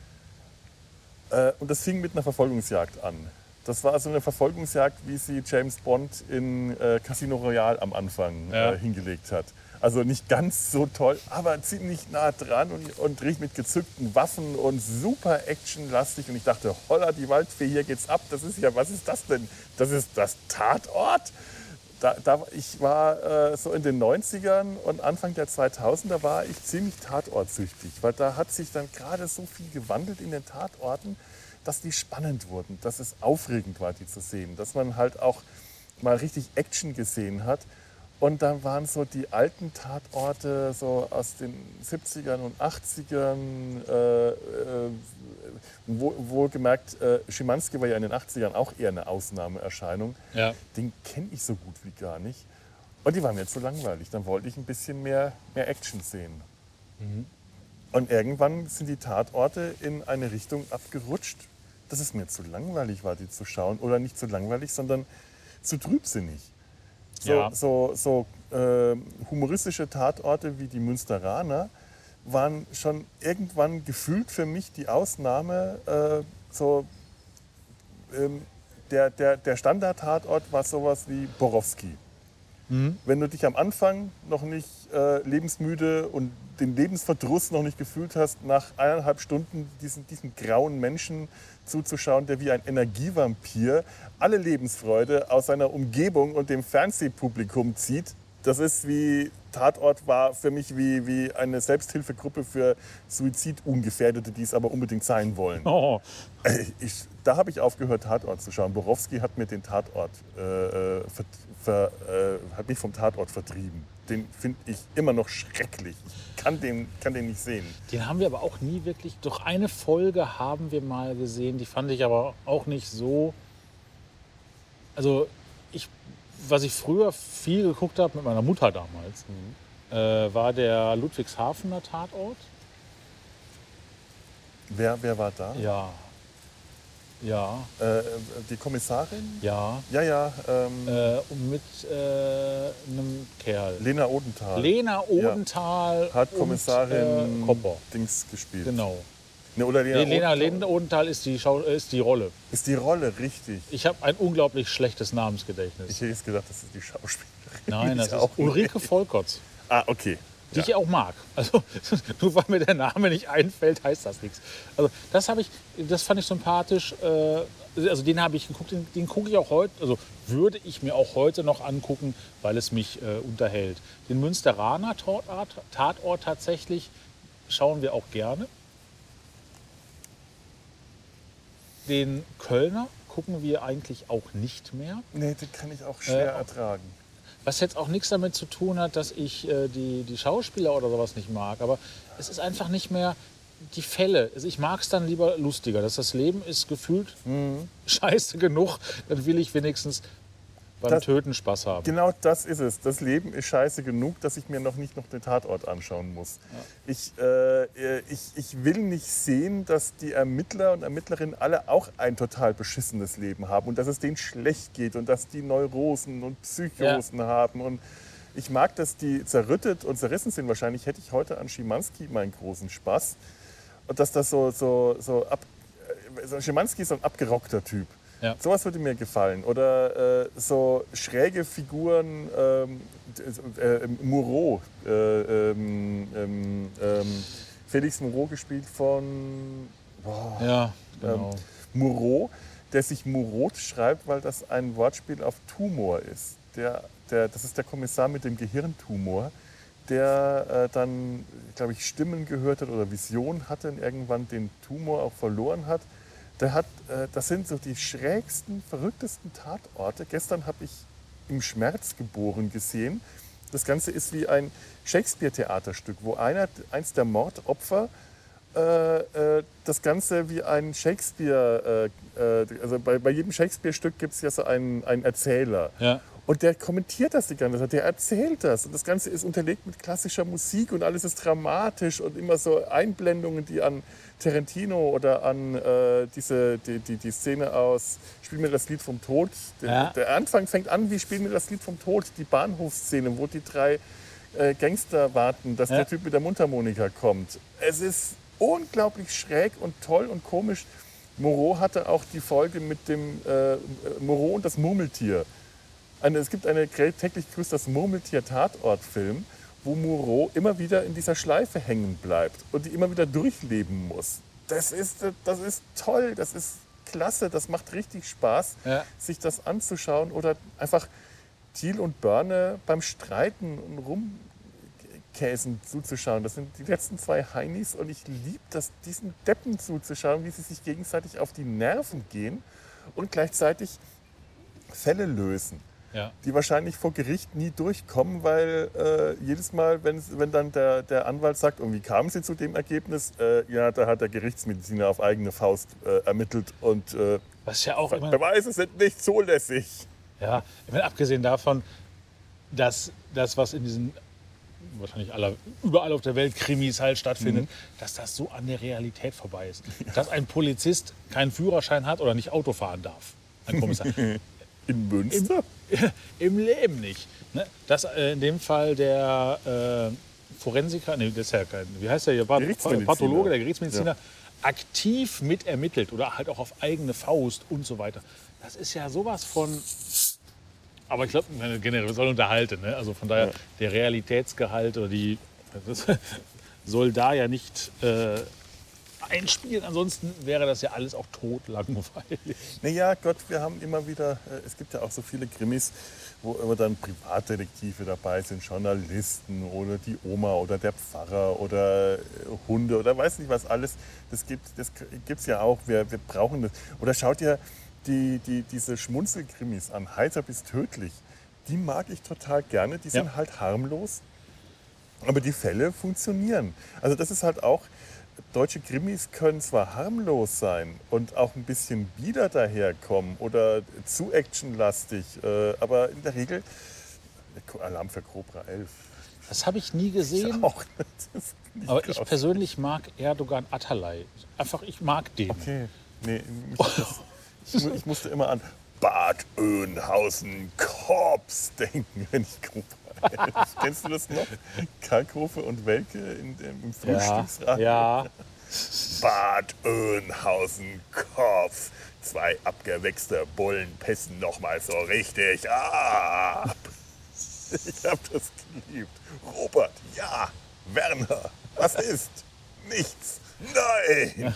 A: Äh, und das fing mit einer Verfolgungsjagd an. Das war so eine Verfolgungsjagd, wie sie James Bond in äh, Casino Royale am Anfang
B: Ja.
A: äh, hingelegt hat. Also nicht ganz so toll, aber ziemlich nah dran und, und richtig mit gezückten Waffen und super actionlastig. Und ich dachte, holla die Waldfee, hier geht's ab. Das ist ja, was ist das denn? Das ist das Tatort? Da, da, ich war äh, so in den neunzigern und Anfang der zweitausender war ich ziemlich tatortsüchtig, weil da hat sich dann gerade so viel gewandelt in den Tatorten, dass die spannend wurden, dass es aufregend war, die zu sehen, dass man halt auch mal richtig Action gesehen hat. Und dann waren so die alten Tatorte so aus den siebzigern und achtzigern, äh, äh, wo, wohlgemerkt, äh, Schimanski war ja in den achtzigern auch eher eine Ausnahmeerscheinung.
B: Ja.
A: Den kenne ich so gut wie gar nicht. Und die waren mir zu langweilig. Dann wollte ich ein bisschen mehr, mehr Action sehen. Und irgendwann sind die Tatorte in eine Richtung abgerutscht, dass es mir zu langweilig war, die zu schauen. Oder nicht zu langweilig, sondern zu trübsinnig. So,
B: Ja.
A: so, so äh, humoristische Tatorte wie die Münsteraner waren schon irgendwann gefühlt für mich die Ausnahme. Äh, so, ähm, der, der, der Standard-Tatort war sowas wie Borowski. Wenn du dich am Anfang noch nicht äh, lebensmüde und den Lebensverdruss noch nicht gefühlt hast, nach eineinhalb Stunden diesen, diesen grauen Menschen zuzuschauen, der wie ein Energievampir alle Lebensfreude aus seiner Umgebung und dem Fernsehpublikum zieht. Das ist wie, Tatort war für mich wie, wie eine Selbsthilfegruppe für Suizidungefährdete, die es aber unbedingt sein wollen.
B: Oh,
A: Äh, Ich, da habe ich aufgehört, Tatort zu schauen. Borowski hat mir den Tatort, äh, äh, ver, ver, äh, hat mich vom Tatort vertrieben. Den finde ich immer noch schrecklich. Ich kann den, kann den nicht sehen.
B: den haben wir aber auch nie wirklich. Doch eine Folge haben wir mal gesehen, die fand ich aber auch nicht so. Also, ich, was ich früher viel geguckt habe mit meiner Mutter damals, äh, war der Ludwigshafener Tatort.
A: Wer, wer war da?
B: Ja. Ja,
A: Äh, die Kommissarin?
B: ja.
A: Ja, ja. Ähm,
B: Äh, und mit äh, einem Kerl.
A: Lena Odenthal
B: Lena Odenthal
A: hat
B: und,
A: Kommissarin
B: äh, Kopper.
A: Dings gespielt.
B: Genau.
A: Ne, oder Lena,
B: Nee, Lena,
A: Odenthal
B: Lena Odenthal ist die, Schau ist die Rolle.
A: ist die Rolle, richtig.
B: Ich habe ein unglaublich schlechtes Namensgedächtnis.
A: Ich hätte jetzt gedacht, das ist die Schauspielerin.
B: Nein, das
A: Ich
B: ist
A: auch
B: Ulrike
A: nicht.
B: Volkerts,
A: Ah, okay.
B: die ich auch mag. Also nur weil mir der Name nicht einfällt, heißt das nichts. Also das habe ich, das fand ich sympathisch. Äh, also den habe ich geguckt, den, den gucke ich auch heute, also würde ich mir auch heute noch angucken, weil es mich äh, unterhält. Den Münsteraner Tatort, Tatort tatsächlich schauen wir auch gerne. Den Kölner gucken wir eigentlich auch nicht mehr.
A: Nee, den kann ich auch schwer
B: Äh,
A: ertragen.
B: Was jetzt auch nichts damit zu tun hat, dass ich äh, die, die Schauspieler oder sowas nicht mag. Aber es ist einfach nicht mehr die Fälle. Also ich mag es dann lieber lustiger. Dass das Leben ist gefühlt scheiße genug. Dann will ich wenigstens beim
A: das,
B: Töten Spaß haben.
A: Genau das ist es. Das Leben ist scheiße genug, dass ich mir noch nicht noch den Tatort anschauen muss. Ja. Ich, äh, ich, ich will nicht sehen, dass die Ermittler und Ermittlerinnen alle auch ein total beschissenes Leben haben und dass es denen schlecht geht und dass die Neurosen und Psychosen ja. haben. Und ich mag, dass die zerrüttet und zerrissen sind. Wahrscheinlich hätte ich heute an Schimanski meinen großen Spaß. Und dass das so, so, so ab... Schimanski ist so ein abgerockter Typ. Ja. Sowas würde mir gefallen. Oder äh, so schräge Figuren, ähm, äh, Moreau, äh, ähm, ähm, Felix Moreau gespielt von boah,
B: ja, genau.
A: ähm, Moreau, der sich Moreau schreibt, weil das ein Wortspiel auf Tumor ist. Der, der, das ist der Kommissar mit dem Gehirntumor, der äh, dann, glaube ich, Stimmen gehört hat oder Visionen hatte und irgendwann den Tumor auch verloren hat. Der hat, äh, das sind so die schrägsten, verrücktesten Tatorte. Gestern habe ich Im Schmerz geboren gesehen. Das Ganze ist wie ein Shakespeare-Theaterstück, wo einer, eins der Mordopfer äh, äh, das Ganze wie ein Shakespeare, äh, äh, also bei, bei jedem Shakespeare-Stück gibt es ja so einen, einen Erzähler. Ja. Und der kommentiert das die ganze Zeit, der erzählt das. Und das Ganze ist unterlegt mit klassischer Musik und alles ist dramatisch und immer so Einblendungen, die an Tarantino oder an äh, diese, die, die, die Szene aus Spiel mir das Lied vom Tod. Der, ja. der Anfang fängt an wie Spiel mir das Lied vom Tod, die Bahnhofsszene, wo die drei äh, Gangster warten, dass ja. der Typ mit der Mundharmonika kommt. Es ist unglaublich schräg und toll und komisch. Moreau hatte auch die Folge mit dem äh, Moreau und das Murmeltier. Eine, es gibt eine täglich grüßt das Murmeltier-Tatort-Film, wo Moreau immer wieder in dieser Schleife hängen bleibt und die immer wieder durchleben muss. Das ist, das ist toll, das ist klasse, das macht richtig Spaß, ja. sich das anzuschauen oder einfach Thiel und Börne beim Streiten und Rumkäsen zuzuschauen. Das sind die letzten zwei Heinis und ich liebe das, diesen Deppen zuzuschauen, wie sie sich gegenseitig auf die Nerven gehen und gleichzeitig Fälle lösen. Ja. Die wahrscheinlich vor Gericht nie durchkommen, weil äh, jedes Mal, wenn, wenn dann der, der Anwalt sagt, und wie kamen Sie zu dem Ergebnis, äh, ja, da hat der Gerichtsmediziner auf eigene Faust äh, ermittelt und äh,
B: Was ja auch immer,
A: Beweise sind nicht zulässig.
B: Ja, ich meine, abgesehen davon, dass das, was in diesen wahrscheinlich aller, überall auf der Welt Krimis halt stattfindet, mhm. dass das so an der Realität vorbei ist. Ja. Dass ein Polizist keinen Führerschein hat oder nicht Auto fahren darf. Ein Kommissar.
A: In Münster?
B: Im, im Leben nicht. Ne? Dass äh, in dem Fall der äh, Forensiker, nee, das ist ja kein, wie heißt der hier? Pathologe, der Gerichtsmediziner, ja. aktiv mitermittelt oder halt auch auf eigene Faust und so weiter. Das ist ja sowas von. Aber ich glaube, generell, wir sollen unterhalten. Ne? Also von daher, ja. der Realitätsgehalt oder die. Das soll da ja nicht. Äh, einspielen. Ansonsten wäre das ja alles auch totlangweilig.
A: Naja, Gott, wir haben immer wieder, äh, es gibt ja auch so viele Krimis, wo immer dann Privatdetektive dabei sind, Journalisten oder die Oma oder der Pfarrer oder äh, Hunde oder weiß nicht was alles. Das gibt es das gibt's ja auch, wir, wir brauchen das. Oder schaut ihr die, die, diese Schmunzelkrimis an, Heiter bis tödlich. Die mag ich total gerne, die sind ja. halt harmlos, aber die Fälle funktionieren. Also das ist halt auch, deutsche Krimis können zwar harmlos sein und auch ein bisschen bieder daherkommen oder zu actionlastig, äh, aber in der Regel Alarm für Cobra elf.
B: Das habe ich nie gesehen. Ich auch nicht. Aber ich persönlich mag Erdogan Atalay. Einfach, ich mag den.
A: Okay, nee, mich, das, ich, ich musste immer an Bad Oeynhausen Korps denken, wenn ich Cobra elf. Kennst du das noch? Kalkofe und Welke in, im Frühstücksradio?
B: Ja. ja.
A: Bad Oeynhausen Korps. Zwei abgewächste Bullen pissen noch mal so richtig ab. Ich hab das geliebt. Robert, ja. Werner, was ist? Nichts. Nein.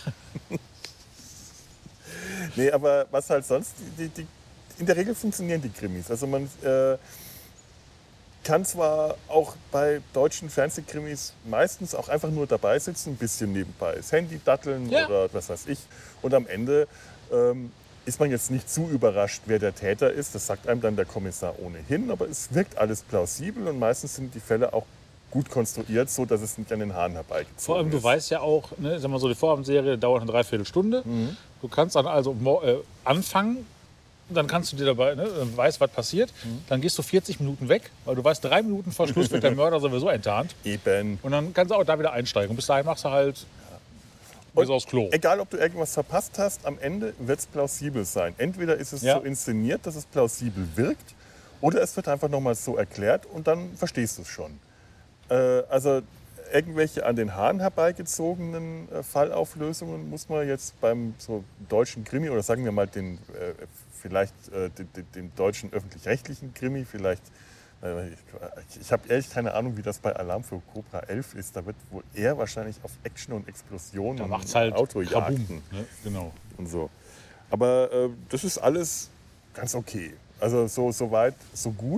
A: Nee, aber was halt sonst, die, die, in der Regel funktionieren die Krimis. Also man äh, kann zwar auch bei deutschen Fernsehkrimis meistens auch einfach nur dabei sitzen, ein bisschen nebenbei das Handy datteln ja. oder was weiß ich. Und am Ende ähm, ist man jetzt nicht zu überrascht, wer der Täter ist. Das sagt einem dann der Kommissar ohnehin. Aber es wirkt alles plausibel und meistens sind die Fälle auch gut konstruiert, so dass es nicht an den Haaren herbeigezogen ist.
B: Vor allem, du weißt ja auch, ne, sag mal so, die Vorabendserie dauert eine Dreiviertelstunde. Mhm. Du kannst dann also äh, anfangen dann kannst du dir dabei, ne, dann weißt, was passiert. Mhm. Dann gehst du vierzig Minuten weg, weil du weißt, drei Minuten vor Schluss wird der Mörder sowieso enttarnt.
A: Eben.
B: Und dann kannst du auch da wieder einsteigen. Und bis dahin machst du halt bis aufs Klo.
A: Egal, ob du irgendwas verpasst hast, am Ende wird es plausibel sein. Entweder ist es
B: Ja.
A: so inszeniert, dass es plausibel wirkt, oder es wird einfach nochmal so erklärt und dann verstehst du es schon. Äh, also irgendwelche an den Haaren herbeigezogenen äh, Fallauflösungen muss man jetzt beim so deutschen Krimi oder sagen wir mal den, äh, vielleicht äh, den, den, den deutschen öffentlich-rechtlichen Krimi, vielleicht, äh, ich, ich habe ehrlich keine Ahnung, wie das bei Alarm für Cobra elf ist. Da wird wohl eher wahrscheinlich auf Action und Explosionen
B: Da
A: und
B: macht's halt
A: Autojagden
B: Kabum, ne? Genau.
A: und so. Aber äh, das ist alles ganz okay. Also so, so weit, so gut.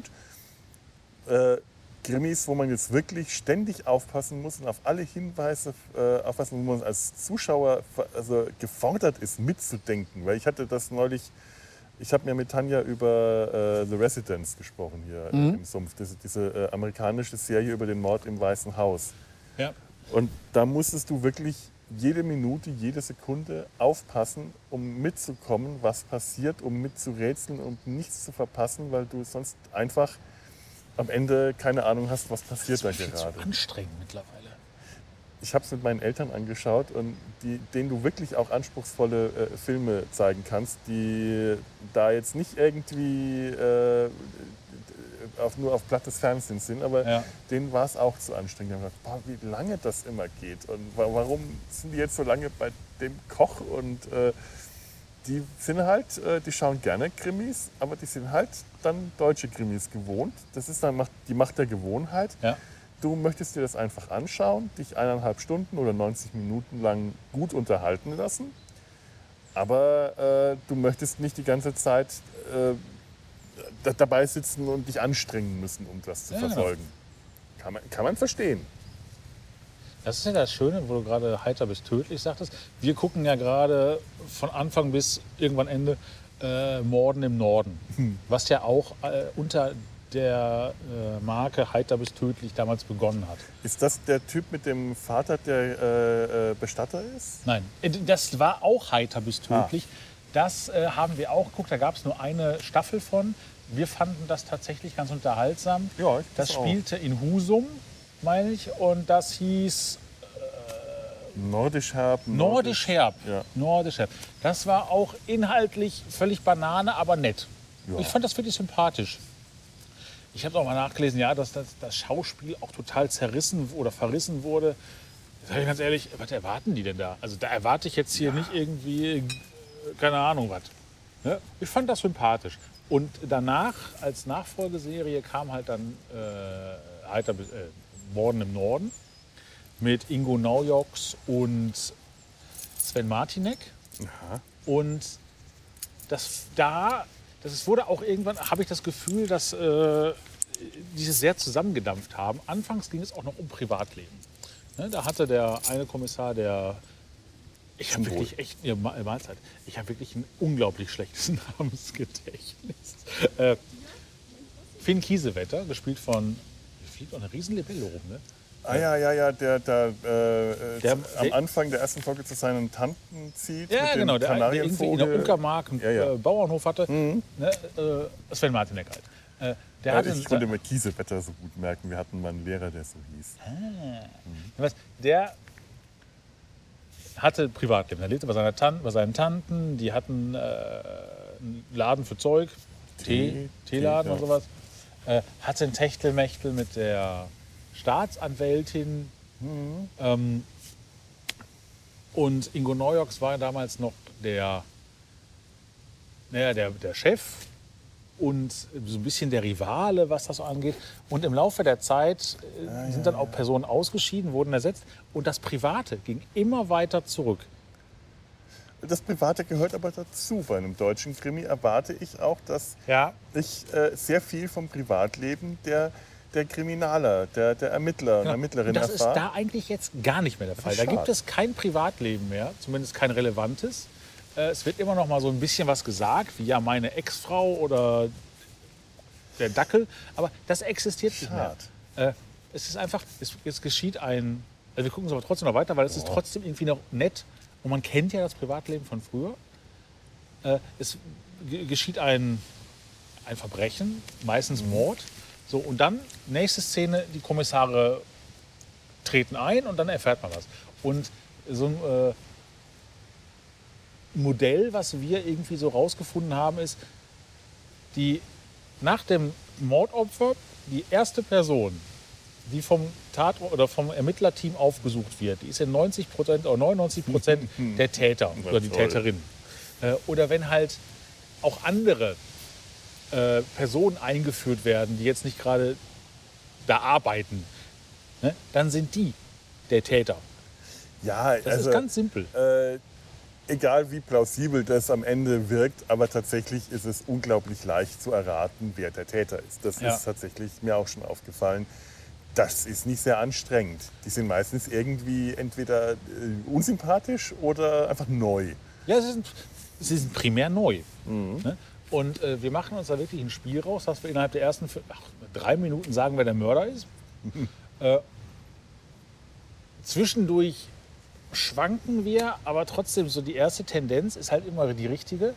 A: Äh, Krimis, wo man jetzt wirklich ständig aufpassen muss und auf alle Hinweise äh, aufpassen, wo man als Zuschauer also gefordert ist, mitzudenken. Weil ich hatte das neulich, ich habe mir mit Tanja über äh, The Residence gesprochen hier mhm. im Sumpf, diese, diese äh, amerikanische Serie über den Mord im Weißen Haus.
B: Ja.
A: Und da musstest du wirklich jede Minute, jede Sekunde aufpassen, um mitzukommen, was passiert, um mitzurätseln und nichts zu verpassen, weil du sonst einfach am Ende keine Ahnung hast, was passiert da gerade.
B: Das ist so anstrengend mittlerweile.
A: Ich habe es mit meinen Eltern angeschaut, und die, denen du wirklich auch anspruchsvolle äh, Filme zeigen kannst, die da jetzt nicht irgendwie äh, auf, nur auf plattes Fernsehen sind, aber ja. denen war es auch zu anstrengend. Die haben gedacht, boah, wie lange das immer geht und warum sind die jetzt so lange bei dem Koch? Und äh, die sind halt, äh, die schauen gerne Krimis, aber die sind halt dann deutsche Krimis gewohnt. Das ist dann die Macht der Gewohnheit.
B: Ja.
A: Du möchtest dir das einfach anschauen, dich eineinhalb Stunden oder neunzig Minuten lang gut unterhalten lassen, aber äh, du möchtest nicht die ganze Zeit äh, da, dabei sitzen und dich anstrengen müssen, um das zu ja, verfolgen. Genau. Kann man, kann man verstehen.
B: Das ist ja das Schöne, wo du gerade heiter bis tödlich sagtest. Wir gucken ja gerade von Anfang bis irgendwann Ende äh, Morden im Norden, hm. was ja auch äh, unter der äh, Marke heiter bis tödlich damals begonnen hat.
A: Ist das der Typ mit dem Vater, der äh, Bestatter ist?
B: Nein, das war auch heiter bis tödlich. Ah. Das äh, haben wir auch geguckt, da gab es nur eine Staffel von. Wir fanden das tatsächlich ganz unterhaltsam.
A: Ja, ich
B: das spielte auch in Husum, meine ich, und das hieß
A: äh, Nordisch Herb.
B: Nordisch Herb. Ja. Nordisch Herb. Das war auch inhaltlich völlig Banane, aber nett. Ja. Ich fand das wirklich sympathisch. Ich habe auch mal nachgelesen, ja, dass das, das Schauspiel auch total zerrissen oder verrissen wurde. Sag ich ganz ehrlich, was erwarten die denn da? Also da erwarte ich jetzt hier ja. nicht irgendwie, keine Ahnung was. Ja? Ich fand das sympathisch. Und danach, als Nachfolgeserie, kam halt dann äh, Heiter, äh, Morden im Norden mit Ingo Naujoks und Sven Martinek.
A: Aha.
B: Und das da, das wurde auch irgendwann, habe ich das Gefühl, dass äh, die sich sehr zusammengedampft haben. Anfangs ging es auch noch um Privatleben. Ne, da hatte der eine Kommissar, der Ich habe wirklich echt, ja, Mahlzeit. Ich habe wirklich ein unglaublich schlechtes Namensgedächtnis. Äh, Finn Kiesewetter, gespielt von, hier fliegt auch eine riesen Libelle rum, ne?
A: Ah ja, ja, ja, der, der, äh, der am Anfang der ersten Folge zu seinen Tanten zieht.
B: Ja,
A: mit dem
B: genau, der, der irgendwie in der Uckermark einen
A: ja, ja.
B: äh, Bauernhof hatte.
A: Mhm.
B: Ne, äh, Sven Martinek halt. Äh, der
A: ja,
B: hatte
A: ich konnte mir Kiesewetter so gut merken. Wir hatten mal einen Lehrer, der so hieß.
B: Ah. Mhm. Der hatte Privatleben. Er lebte bei, seiner Tan bei seinen Tanten. Die hatten äh, einen Laden für Zeug, Tee, Teeladen und sowas. Äh, hatte ein Techtelmechtel mit der Staatsanwältin.
A: Mhm.
B: Ähm, und Ingo Naujoks war damals noch der, naja, der, der Chef und so ein bisschen der Rivale, was das so angeht. Und im Laufe der Zeit äh, ah, sind dann ja, auch Personen ausgeschieden, wurden ersetzt. Und das Private ging immer weiter zurück.
A: Das Private gehört aber dazu. Bei einem deutschen Krimi erwarte ich auch, dass
B: ja.
A: ich äh, sehr viel vom Privatleben der, der Kriminaler, der, der Ermittler
B: genau.
A: und Ermittlerin
B: das
A: erfahre.
B: Das ist da eigentlich jetzt gar nicht mehr der Fall. Da gibt es kein Privatleben mehr, zumindest kein relevantes. Es wird immer noch mal so ein bisschen was gesagt, wie ja meine Ex-Frau oder der Dackel. Aber das existiert nicht mehr. Äh, es ist einfach, es, es geschieht ein... Also wir gucken es aber trotzdem noch weiter, weil es oh. ist trotzdem irgendwie noch nett. Und man kennt ja das Privatleben von früher. Äh, es g- geschieht ein, ein Verbrechen, meistens Mord. So, und dann, nächste Szene, die Kommissare treten ein und dann erfährt man was. Und so ein äh, Modell, was wir irgendwie so rausgefunden haben, ist, die nach dem Mordopfer die erste Person, die vom Tat oder vom Ermittlerteam aufgesucht wird, die ist in neunzig Prozent oder neunundneunzig Prozent der Täter oder die Täterin. Äh, oder wenn halt auch andere äh, Personen eingeführt werden, die jetzt nicht gerade da arbeiten, ne, dann sind die der Täter.
A: Ja,
B: Das
A: also,
B: ist ganz simpel.
A: Äh, egal wie plausibel das am Ende wirkt, aber tatsächlich ist es unglaublich leicht zu erraten, wer der Täter ist. Das
B: Ja.
A: ist tatsächlich mir auch schon aufgefallen. Das ist nicht sehr anstrengend. Die sind meistens irgendwie entweder äh, unsympathisch oder einfach neu.
B: Ja, sie sind, sie sind primär neu. Ne? Und äh, wir machen uns da wirklich ein Spiel raus, dass wir innerhalb der ersten fün- ach, drei Minuten sagen, wer der Mörder ist. äh, zwischendurch schwanken wir, aber trotzdem so die erste Tendenz ist halt immer die richtige.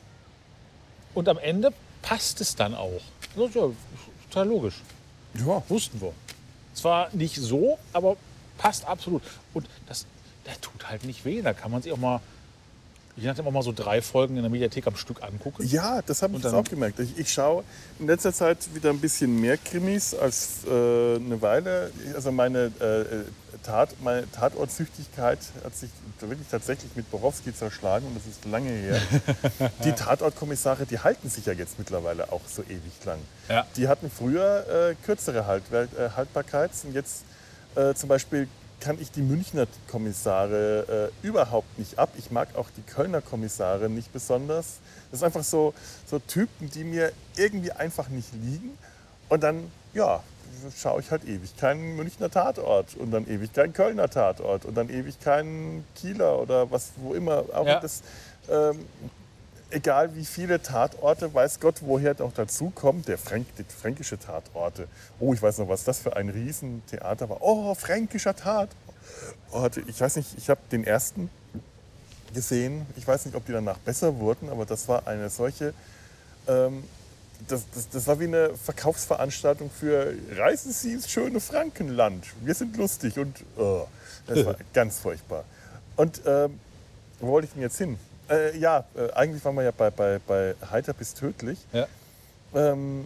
B: Und am Ende passt es dann auch. Das ist ja total logisch.
A: Ja.
B: Wussten wir. Zwar nicht so, aber passt absolut. Und das, das tut halt nicht weh. Da kann man sich auch mal, je nachdem, auch mal so drei Folgen in der Mediathek am Stück angucken.
A: Ja, das habe ich
B: Und
A: jetzt
B: dann-
A: auch gemerkt. Ich, ich schaue in letzter Zeit wieder ein bisschen mehr Krimis als äh, eine Weile. Also meine, äh, Tat, meine Tatortsüchtigkeit hat sich wirklich tatsächlich mit Borowski zerschlagen und das ist lange her. Die Tatortkommissare, die halten sich ja jetzt mittlerweile auch so ewig lang.
B: Ja.
A: Die hatten früher äh, kürzere halt, äh, Haltbarkeits und jetzt äh, zum Beispiel kann ich die Münchner Kommissare äh, überhaupt nicht ab. Ich mag auch die Kölner Kommissare nicht besonders. Das sind einfach so, so Typen, die mir irgendwie einfach nicht liegen. Und dann, ja, schaue ich halt ewig keinen Münchner Tatort und dann ewig keinen Kölner Tatort und dann ewig keinen Kieler oder was, wo immer. Auch
B: Ja.
A: das, ähm, egal wie viele Tatorte, weiß Gott, woher noch dazu kommt. Der Fränk, die fränkische Tatorte. Oh, ich weiß noch, was das für ein Riesentheater war. Oh, fränkischer Tat. Oh, ich weiß nicht, ich habe den ersten gesehen. Ich weiß nicht, ob die danach besser wurden, aber das war eine solche... Ähm, das, das, das war wie eine Verkaufsveranstaltung für Reisen Sie ins schöne Frankenland. Wir sind lustig und oh, das war ganz furchtbar. Und ähm, wo wollte ich denn jetzt hin? Äh, ja, äh, eigentlich waren wir ja bei, bei, bei Heiter bis tödlich.
B: Ja.
A: Ähm,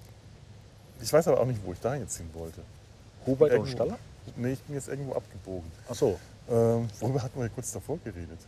A: ich weiß aber auch nicht, wo ich da jetzt hin wollte.
B: Hubert und
A: Irgendwo-
B: Staller?
A: Nee, ich bin jetzt irgendwo abgebogen.
B: Ach so.
A: Ähm, worüber hatten wir kurz davor geredet?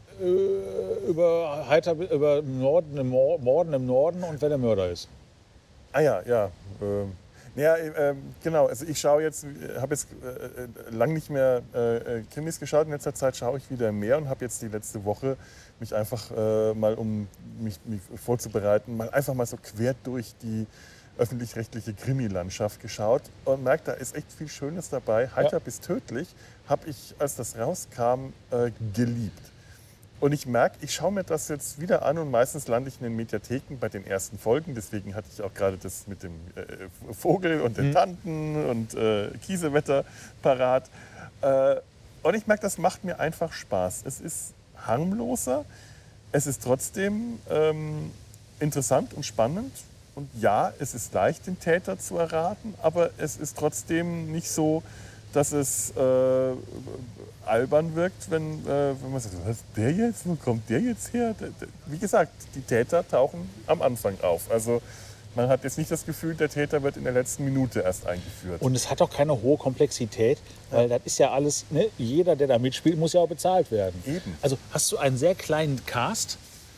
B: Äh, über Heiter, über Norden, im Mor- Morden im Norden und wer der Mörder ist.
A: Ah ja, ja. Ähm, ja, ähm, genau. Also ich schaue jetzt, habe jetzt äh, äh, lang nicht mehr äh, Krimis geschaut. In letzter Zeit schaue ich wieder mehr und habe jetzt die letzte Woche mich einfach äh, mal, um mich, mich vorzubereiten, mal einfach mal so quer durch die öffentlich-rechtliche Krimilandschaft geschaut und merkt, da ist echt viel Schönes dabei. Heiter
B: Ja.
A: bis tödlich habe ich, als das rauskam, äh, geliebt. Und ich merke, ich schaue mir das jetzt wieder an und meistens lande ich in den Mediatheken bei den ersten Folgen. Deswegen hatte ich auch gerade das mit dem äh, Vogel und den Tanten und äh, Kiesewetter parat. Äh, und ich merke, das macht mir einfach Spaß. Es ist harmloser, es ist trotzdem ähm, interessant und spannend. Und ja, es ist leicht, den Täter zu erraten, aber es ist trotzdem nicht so, dass es äh, albern wirkt, wenn, äh, wenn man sagt, was ist der jetzt? Wo kommt der jetzt her? Der, der, wie gesagt, die Täter tauchen am Anfang auf. Also man hat jetzt nicht das Gefühl, der Täter wird in der letzten Minute erst eingeführt.
B: Und es hat auch keine hohe Komplexität, weil das ist ja alles, ne? Jeder, der da mitspielt, muss ja auch bezahlt werden.
A: Eben.
B: Also hast du einen sehr kleinen Cast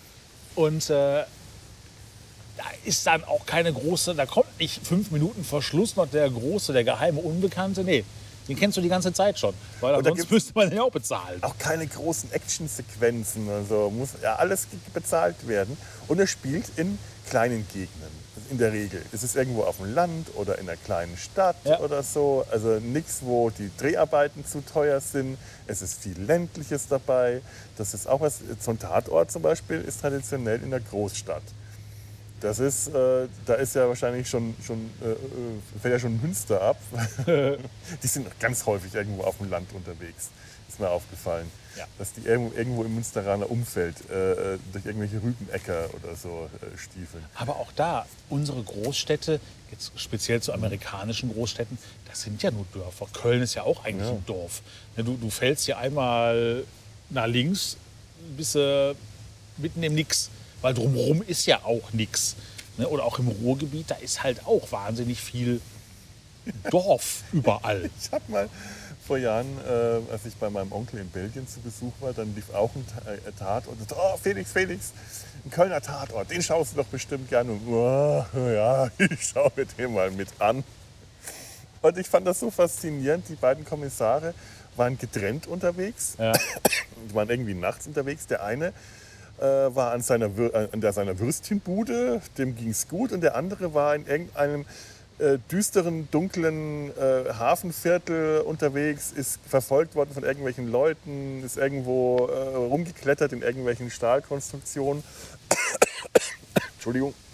B: und äh, da ist dann auch keine große, da kommt nicht fünf Minuten vor Schluss noch der große, der geheime Unbekannte. Nee, den kennst du die ganze Zeit schon, weil
A: da
B: ansonsten
A: gibt's-
B: müsste man den ja auch bezahlen.
A: Auch keine großen Actionsequenzen. Also muss ja alles bezahlt werden. Und er spielt in kleinen Gegenden. In der Regel. Es ist irgendwo auf dem Land oder in einer kleinen Stadt
B: Ja.
A: oder so. Also nichts, wo die Dreharbeiten zu teuer sind. Es ist viel Ländliches dabei. Das ist auch was. So ein Tatort zum Beispiel ist traditionell in der Großstadt. Das ist, äh, da ist ja wahrscheinlich schon, schon äh, äh, fällt ja schon Münster ab. Die sind ganz häufig irgendwo auf dem Land unterwegs. ist mir aufgefallen.
B: Ja.
A: Dass die irgendwo, irgendwo im Münsteraner Umfeld äh, durch irgendwelche Rübenäcker oder so äh, stiefeln.
B: Aber auch da, unsere Großstädte, jetzt speziell zu amerikanischen Großstädten, das sind ja nur Dörfer. Köln ist ja auch eigentlich
A: Ja.
B: ein Dorf. Ne, Du, du fällst ja einmal nach links, bist du mitten im Nix. Weil drumherum ist ja auch nix. Ne, Oder auch im Ruhrgebiet, da ist halt auch wahnsinnig viel Dorf überall.
A: Ich habe mal vor Jahren, äh, als ich bei meinem Onkel in Belgien zu Besuch war, dann lief auch ein Ta- äh, Tatort. Und so, oh, Felix, Felix, ein Kölner Tatort, den schaust du doch bestimmt gerne. Und, oh, ja, ich schaue mir den mal mit an. Und ich fand das so faszinierend. Die beiden Kommissare waren getrennt unterwegs.
B: Ja.
A: Die waren irgendwie nachts unterwegs. Der eine äh, war an seiner, Wür- äh, an der, seiner Würstchenbude, dem ging es gut. Und der andere war in irgendeinem äh, düsteren, dunklen äh, Hafenviertel unterwegs, ist verfolgt worden von irgendwelchen Leuten, ist irgendwo äh, rumgeklettert in irgendwelchen Stahlkonstruktionen. Entschuldigung.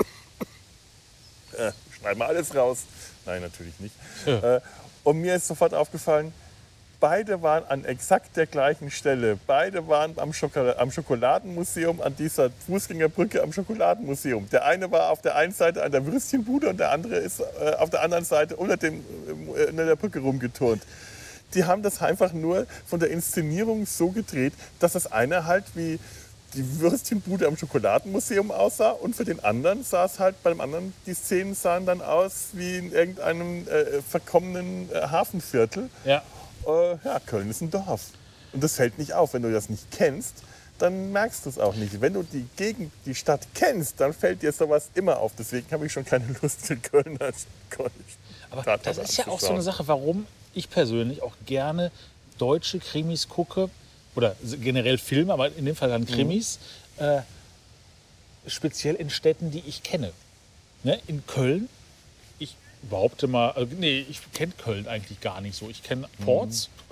A: Äh, schneiden wir alles raus. Nein, natürlich nicht.
B: Ja.
A: Äh, und mir ist sofort aufgefallen, beide waren an exakt der gleichen Stelle. Beide waren am, Schoko- am Schokoladenmuseum, an dieser Fußgängerbrücke am Schokoladenmuseum. Der eine war auf der einen Seite an der Würstchenbude und der andere ist äh, auf der anderen Seite unter, dem, äh, unter der Brücke rumgeturnt. Die haben das einfach nur von der Inszenierung so gedreht, dass das eine halt wie die Würstchenbude am Schokoladenmuseum aussah und für den anderen sah es halt, beim anderen, die Szenen sahen dann aus wie in irgendeinem äh, verkommenen äh, Hafenviertel.
B: Ja.
A: Äh, ja, Köln ist ein Dorf. Und das fällt nicht auf. Wenn du das nicht kennst, dann merkst du es auch nicht. Wenn du die Gegend, die Stadt kennst, dann fällt dir sowas immer auf. Deswegen habe ich schon keine Lust, den Kölner Köln.
B: Aber das ist ja auch so eine Sache, warum ich persönlich auch gerne deutsche Krimis gucke. Oder generell Filme, aber in dem Fall dann Krimis. Mhm. Äh, speziell in Städten, die ich kenne. Ne? In Köln, ich behaupte mal, also, nee, ich kenne Köln eigentlich gar nicht so. Ich kenne Porz. Mhm.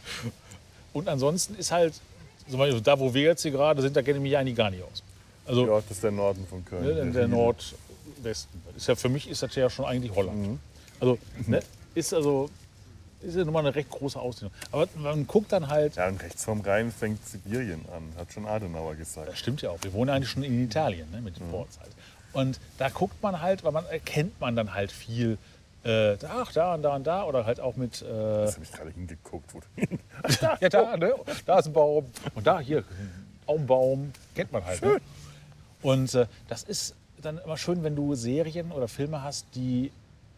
B: Und ansonsten ist halt, zum Beispiel da wo wir jetzt hier gerade sind, da kenne ich mich eigentlich gar nicht aus. Also,
A: ja, das ist der Norden von Köln.
B: Ne, der, der Nordwesten. Ist ja, für mich ist das ja schon eigentlich Holland.
A: Mhm.
B: Also, ne, ist also ist ja nun mal eine recht große Ausdehnung. Aber man guckt dann halt.
A: Ja, und rechts vom Rhein fängt Sibirien an, hat schon Adenauer gesagt.
B: Das stimmt ja auch. Wir wohnen eigentlich schon in Italien, ne, mit den Ports halt. Und da guckt man halt, weil man erkennt man dann halt viel. Äh, ach, da und da und da. Oder halt auch mit. Äh,
A: das habe ich gerade hingeguckt. Wo du ach, da,
B: ja, da, ne? Da ist ein Baum. Und da, hier, auch ein Baum. Kennt man halt.
A: Schön.
B: Ne? Und äh, das ist dann immer schön, wenn du Serien oder Filme hast, die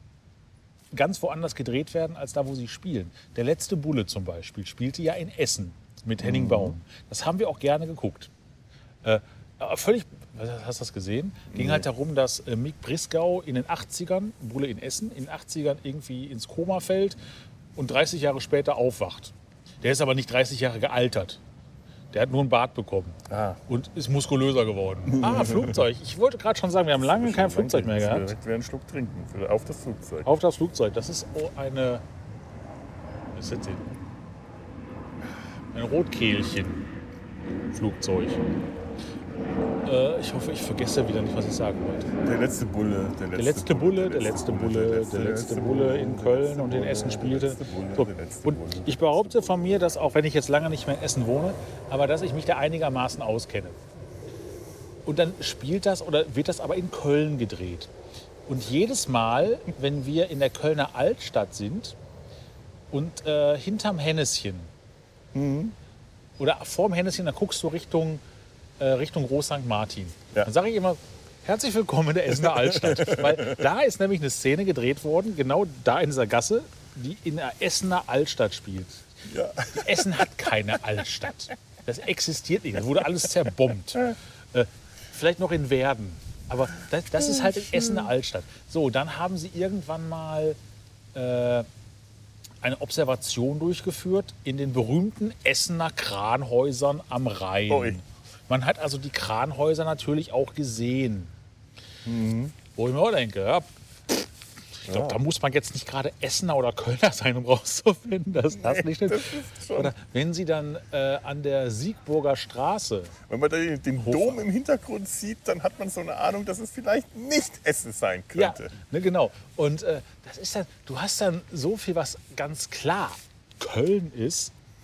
B: ganz woanders gedreht werden, als da, wo sie spielen. Der letzte Bulle zum Beispiel spielte ja in Essen mit Henning
A: Mhm.
B: Baum. Das haben wir auch gerne geguckt. Äh, aber völlig, hast du das gesehen? Ging
A: Nee.
B: halt darum, dass äh, Mick Brisgau in den achtzigern, Bulle in Essen, in den achtzigern irgendwie ins Koma fällt und dreißig Jahre später aufwacht. Der ist aber nicht dreißig Jahre gealtert. Der hat nur einen Bart bekommen
A: Ah.
B: und ist muskulöser geworden. Ah, Flugzeug. Ich wollte gerade schon sagen, wir haben lange kein Flugzeug mehr gehabt.
A: Direkt wieder einen Schluck trinken. Für- Auf das Flugzeug.
B: Auf das Flugzeug. Das ist eine. Was ist das denn? Ein Rotkehlchen-Flugzeug. Äh, ich hoffe, ich vergesse wieder nicht, was ich sagen wollte.
A: Der letzte Bulle. Der
B: Der letzte Bulle, der letzte Bulle, der letzte Bulle in Köln und in Essen spielte. So. Und ich behaupte von mir, dass auch wenn ich jetzt lange nicht mehr in Essen wohne, aber dass ich mich da einigermaßen auskenne. Und dann spielt das oder wird das aber in Köln gedreht. Und jedes Mal, wenn wir in der Kölner Altstadt sind und äh, hinterm Henneschen oder vorm Henneschen, dann guckst du Richtung, äh, Richtung Groß Sankt Martin.
A: Ja.
B: Dann sage ich immer, herzlich willkommen in der Essener Altstadt. Weil da ist nämlich eine Szene gedreht worden, genau da in dieser Gasse, die in der Essener Altstadt spielt.
A: Ja.
B: Essen hat keine Altstadt. Das existiert nicht. Das wurde alles zerbombt. Äh, vielleicht noch in Werden. Aber das, das ist halt in Essen eine Altstadt. So, dann haben sie irgendwann mal äh, eine Observation durchgeführt in den berühmten Essener Kranhäusern am Rhein.
A: Ui.
B: Man hat also die Kranhäuser natürlich auch gesehen. Wo ich mir auch denke, ja, ich glaube,
A: Ja.
B: da muss man jetzt nicht gerade Essener oder Kölner sein, um rauszufinden, dass das nicht stimmt.
A: Das ist schon-
B: Oder wenn Sie dann äh, an der Siegburger Straße,
A: Wenn man da den, den Dom im Hintergrund sieht, dann hat man so eine Ahnung, dass es vielleicht nicht Essen sein
B: ja,
A: könnte.
B: ne, genau. Und äh, das ist dann, du hast dann so viel, was ganz klar Köln ist,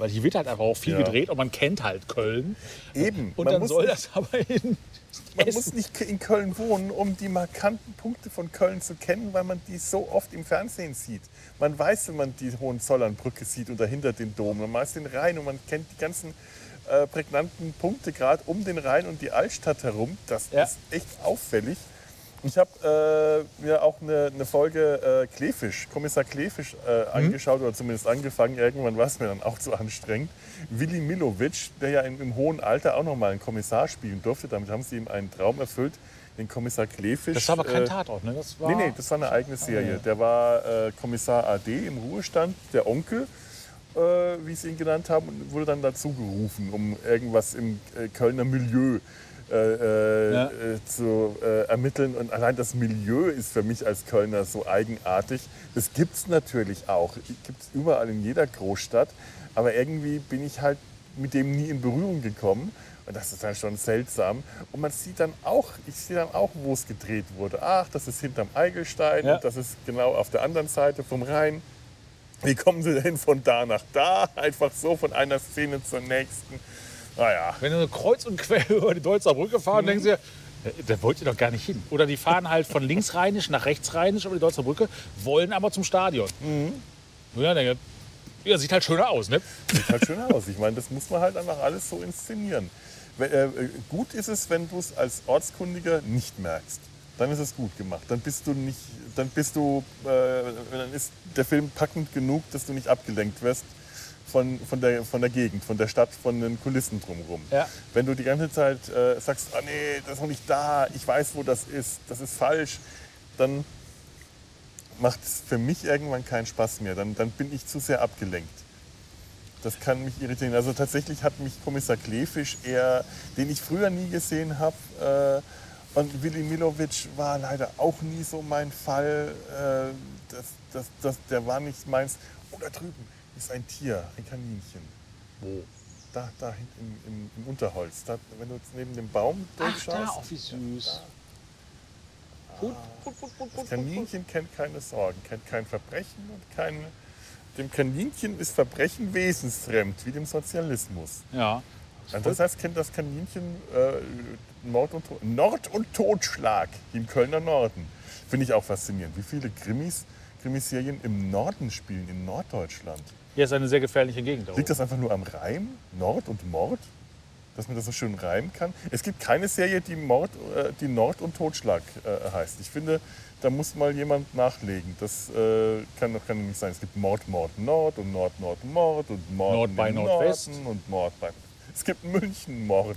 B: Weil hier wird halt einfach auch viel
A: Ja.
B: gedreht und man kennt halt Köln.
A: Eben.
B: Und
A: Man
B: dann
A: muss
B: soll
A: nicht-
B: das aber in
A: Man
B: Essen.
A: muss nicht in Köln wohnen, um die markanten Punkte von Köln zu kennen, weil man die so oft im Fernsehen sieht. Man weiß, wenn man die Hohenzollernbrücke sieht und dahinter den Dom, man weiß den Rhein und man kennt die ganzen äh, prägnanten Punkte gerade um den Rhein und die Altstadt herum. Das
B: Ja.
A: ist echt auffällig. Ich habe äh, mir auch eine, eine Folge äh, Kleefisch, Kommissar Kleefisch äh, angeschaut oder zumindest angefangen. Irgendwann war es mir dann auch zu anstrengend. Willi Milovic, der ja im, im hohen Alter auch noch mal einen Kommissar spielen durfte, damit haben sie ihm einen Traum erfüllt, den Kommissar Kleefisch.
B: Das war aber kein
A: äh,
B: Tatort, ne? Das war
A: Nee, nee, das war eine eigene Serie. Der war äh, Kommissar A D im Ruhestand, der Onkel, äh, wie sie ihn genannt haben, und wurde dann dazu gerufen, um irgendwas im äh, Kölner Milieu äh, äh,
B: Ja.
A: äh, zu äh, ermitteln. Und allein das Milieu ist für mich als Kölner so eigenartig. Das gibt es natürlich auch, gibt es überall in jeder Großstadt. Aber irgendwie bin ich halt mit dem nie in Berührung gekommen. Und das ist dann schon seltsam. Und man sieht dann auch, ich sehe dann auch, wo es gedreht wurde. Ach, das ist hinterm Eigelstein
B: Ja.
A: und das ist genau auf der anderen Seite vom Rhein. Wie kommen sie denn von da nach da? Einfach so von einer Szene zur nächsten. Naja,
B: Wenn du kreuz und quer über die Deutzer Brücke fahren,
A: Mhm.
B: denken sie, ja, da wollt ihr doch gar nicht hin. Oder die fahren halt von linksrheinisch nach rechtsrheinisch über die Deutzer Brücke, wollen aber zum Stadion.
A: Mhm.
B: Ja, denke, ja, sieht halt schöner aus, ne?
A: sieht halt schön aus. Ich meine, das muss man halt einfach alles so inszenieren. Wenn, äh, gut ist es, wenn du es als Ortskundiger nicht merkst. Dann ist es gut gemacht. Dann bist du nicht, dann bist du, äh, dann ist der Film packend genug, dass du nicht abgelenkt wirst von, von, der, von der Gegend, von der Stadt, von den Kulissen drumherum.
B: Ja.
A: Wenn du die ganze Zeit äh, sagst, ah nee, das ist noch nicht da, ich weiß, wo das ist, das ist falsch, dann macht es für mich irgendwann keinen Spaß mehr. Dann, dann bin ich zu sehr abgelenkt. Das kann mich irritieren. Also tatsächlich hat mich Kommissar Kleefisch eher, den ich früher nie gesehen habe, äh, und Willi Milovic war leider auch nie so mein Fall. Äh, das, das, das, der war nicht meins. Oh, da drüben ist ein Tier, ein Kaninchen.
B: Wo?
A: Da, da hinten im, im, im Unterholz. Da, wenn du jetzt neben dem Baum
B: Ach,
A: durchschaust.
B: da, auch wie süß. Gut, gut, gut, gut,
A: Das
B: gut, gut.
A: Kaninchen kennt keine Sorgen, kennt kein Verbrechen und kein. Dem Kaninchen ist Verbrechen wesensfremd, wie dem Sozialismus.
B: Ja.
A: Also das heißt, kennt das Kaninchen äh, Mord, und, To- Nord und Totschlag im Kölner Norden. Finde ich auch faszinierend, wie viele Krimis, Krimiserien im Norden spielen, in Norddeutschland.
B: Hier ist eine sehr gefährliche Gegend. da
A: Liegt
B: oben.
A: das einfach nur am Reim, Nord und Mord? Dass man das so schön reimen kann? Es gibt keine Serie, die, Mord, äh, die Nord und Totschlag äh, heißt. Ich finde, da muss mal jemand nachlegen. Das äh, kann doch kann nicht sein. Es gibt Mord, Mord, Nord und Nord, Nord, Mord und Mord
B: Nord
A: im
B: bei Nordwest.
A: Norden und Mord bei... Es gibt München Mord,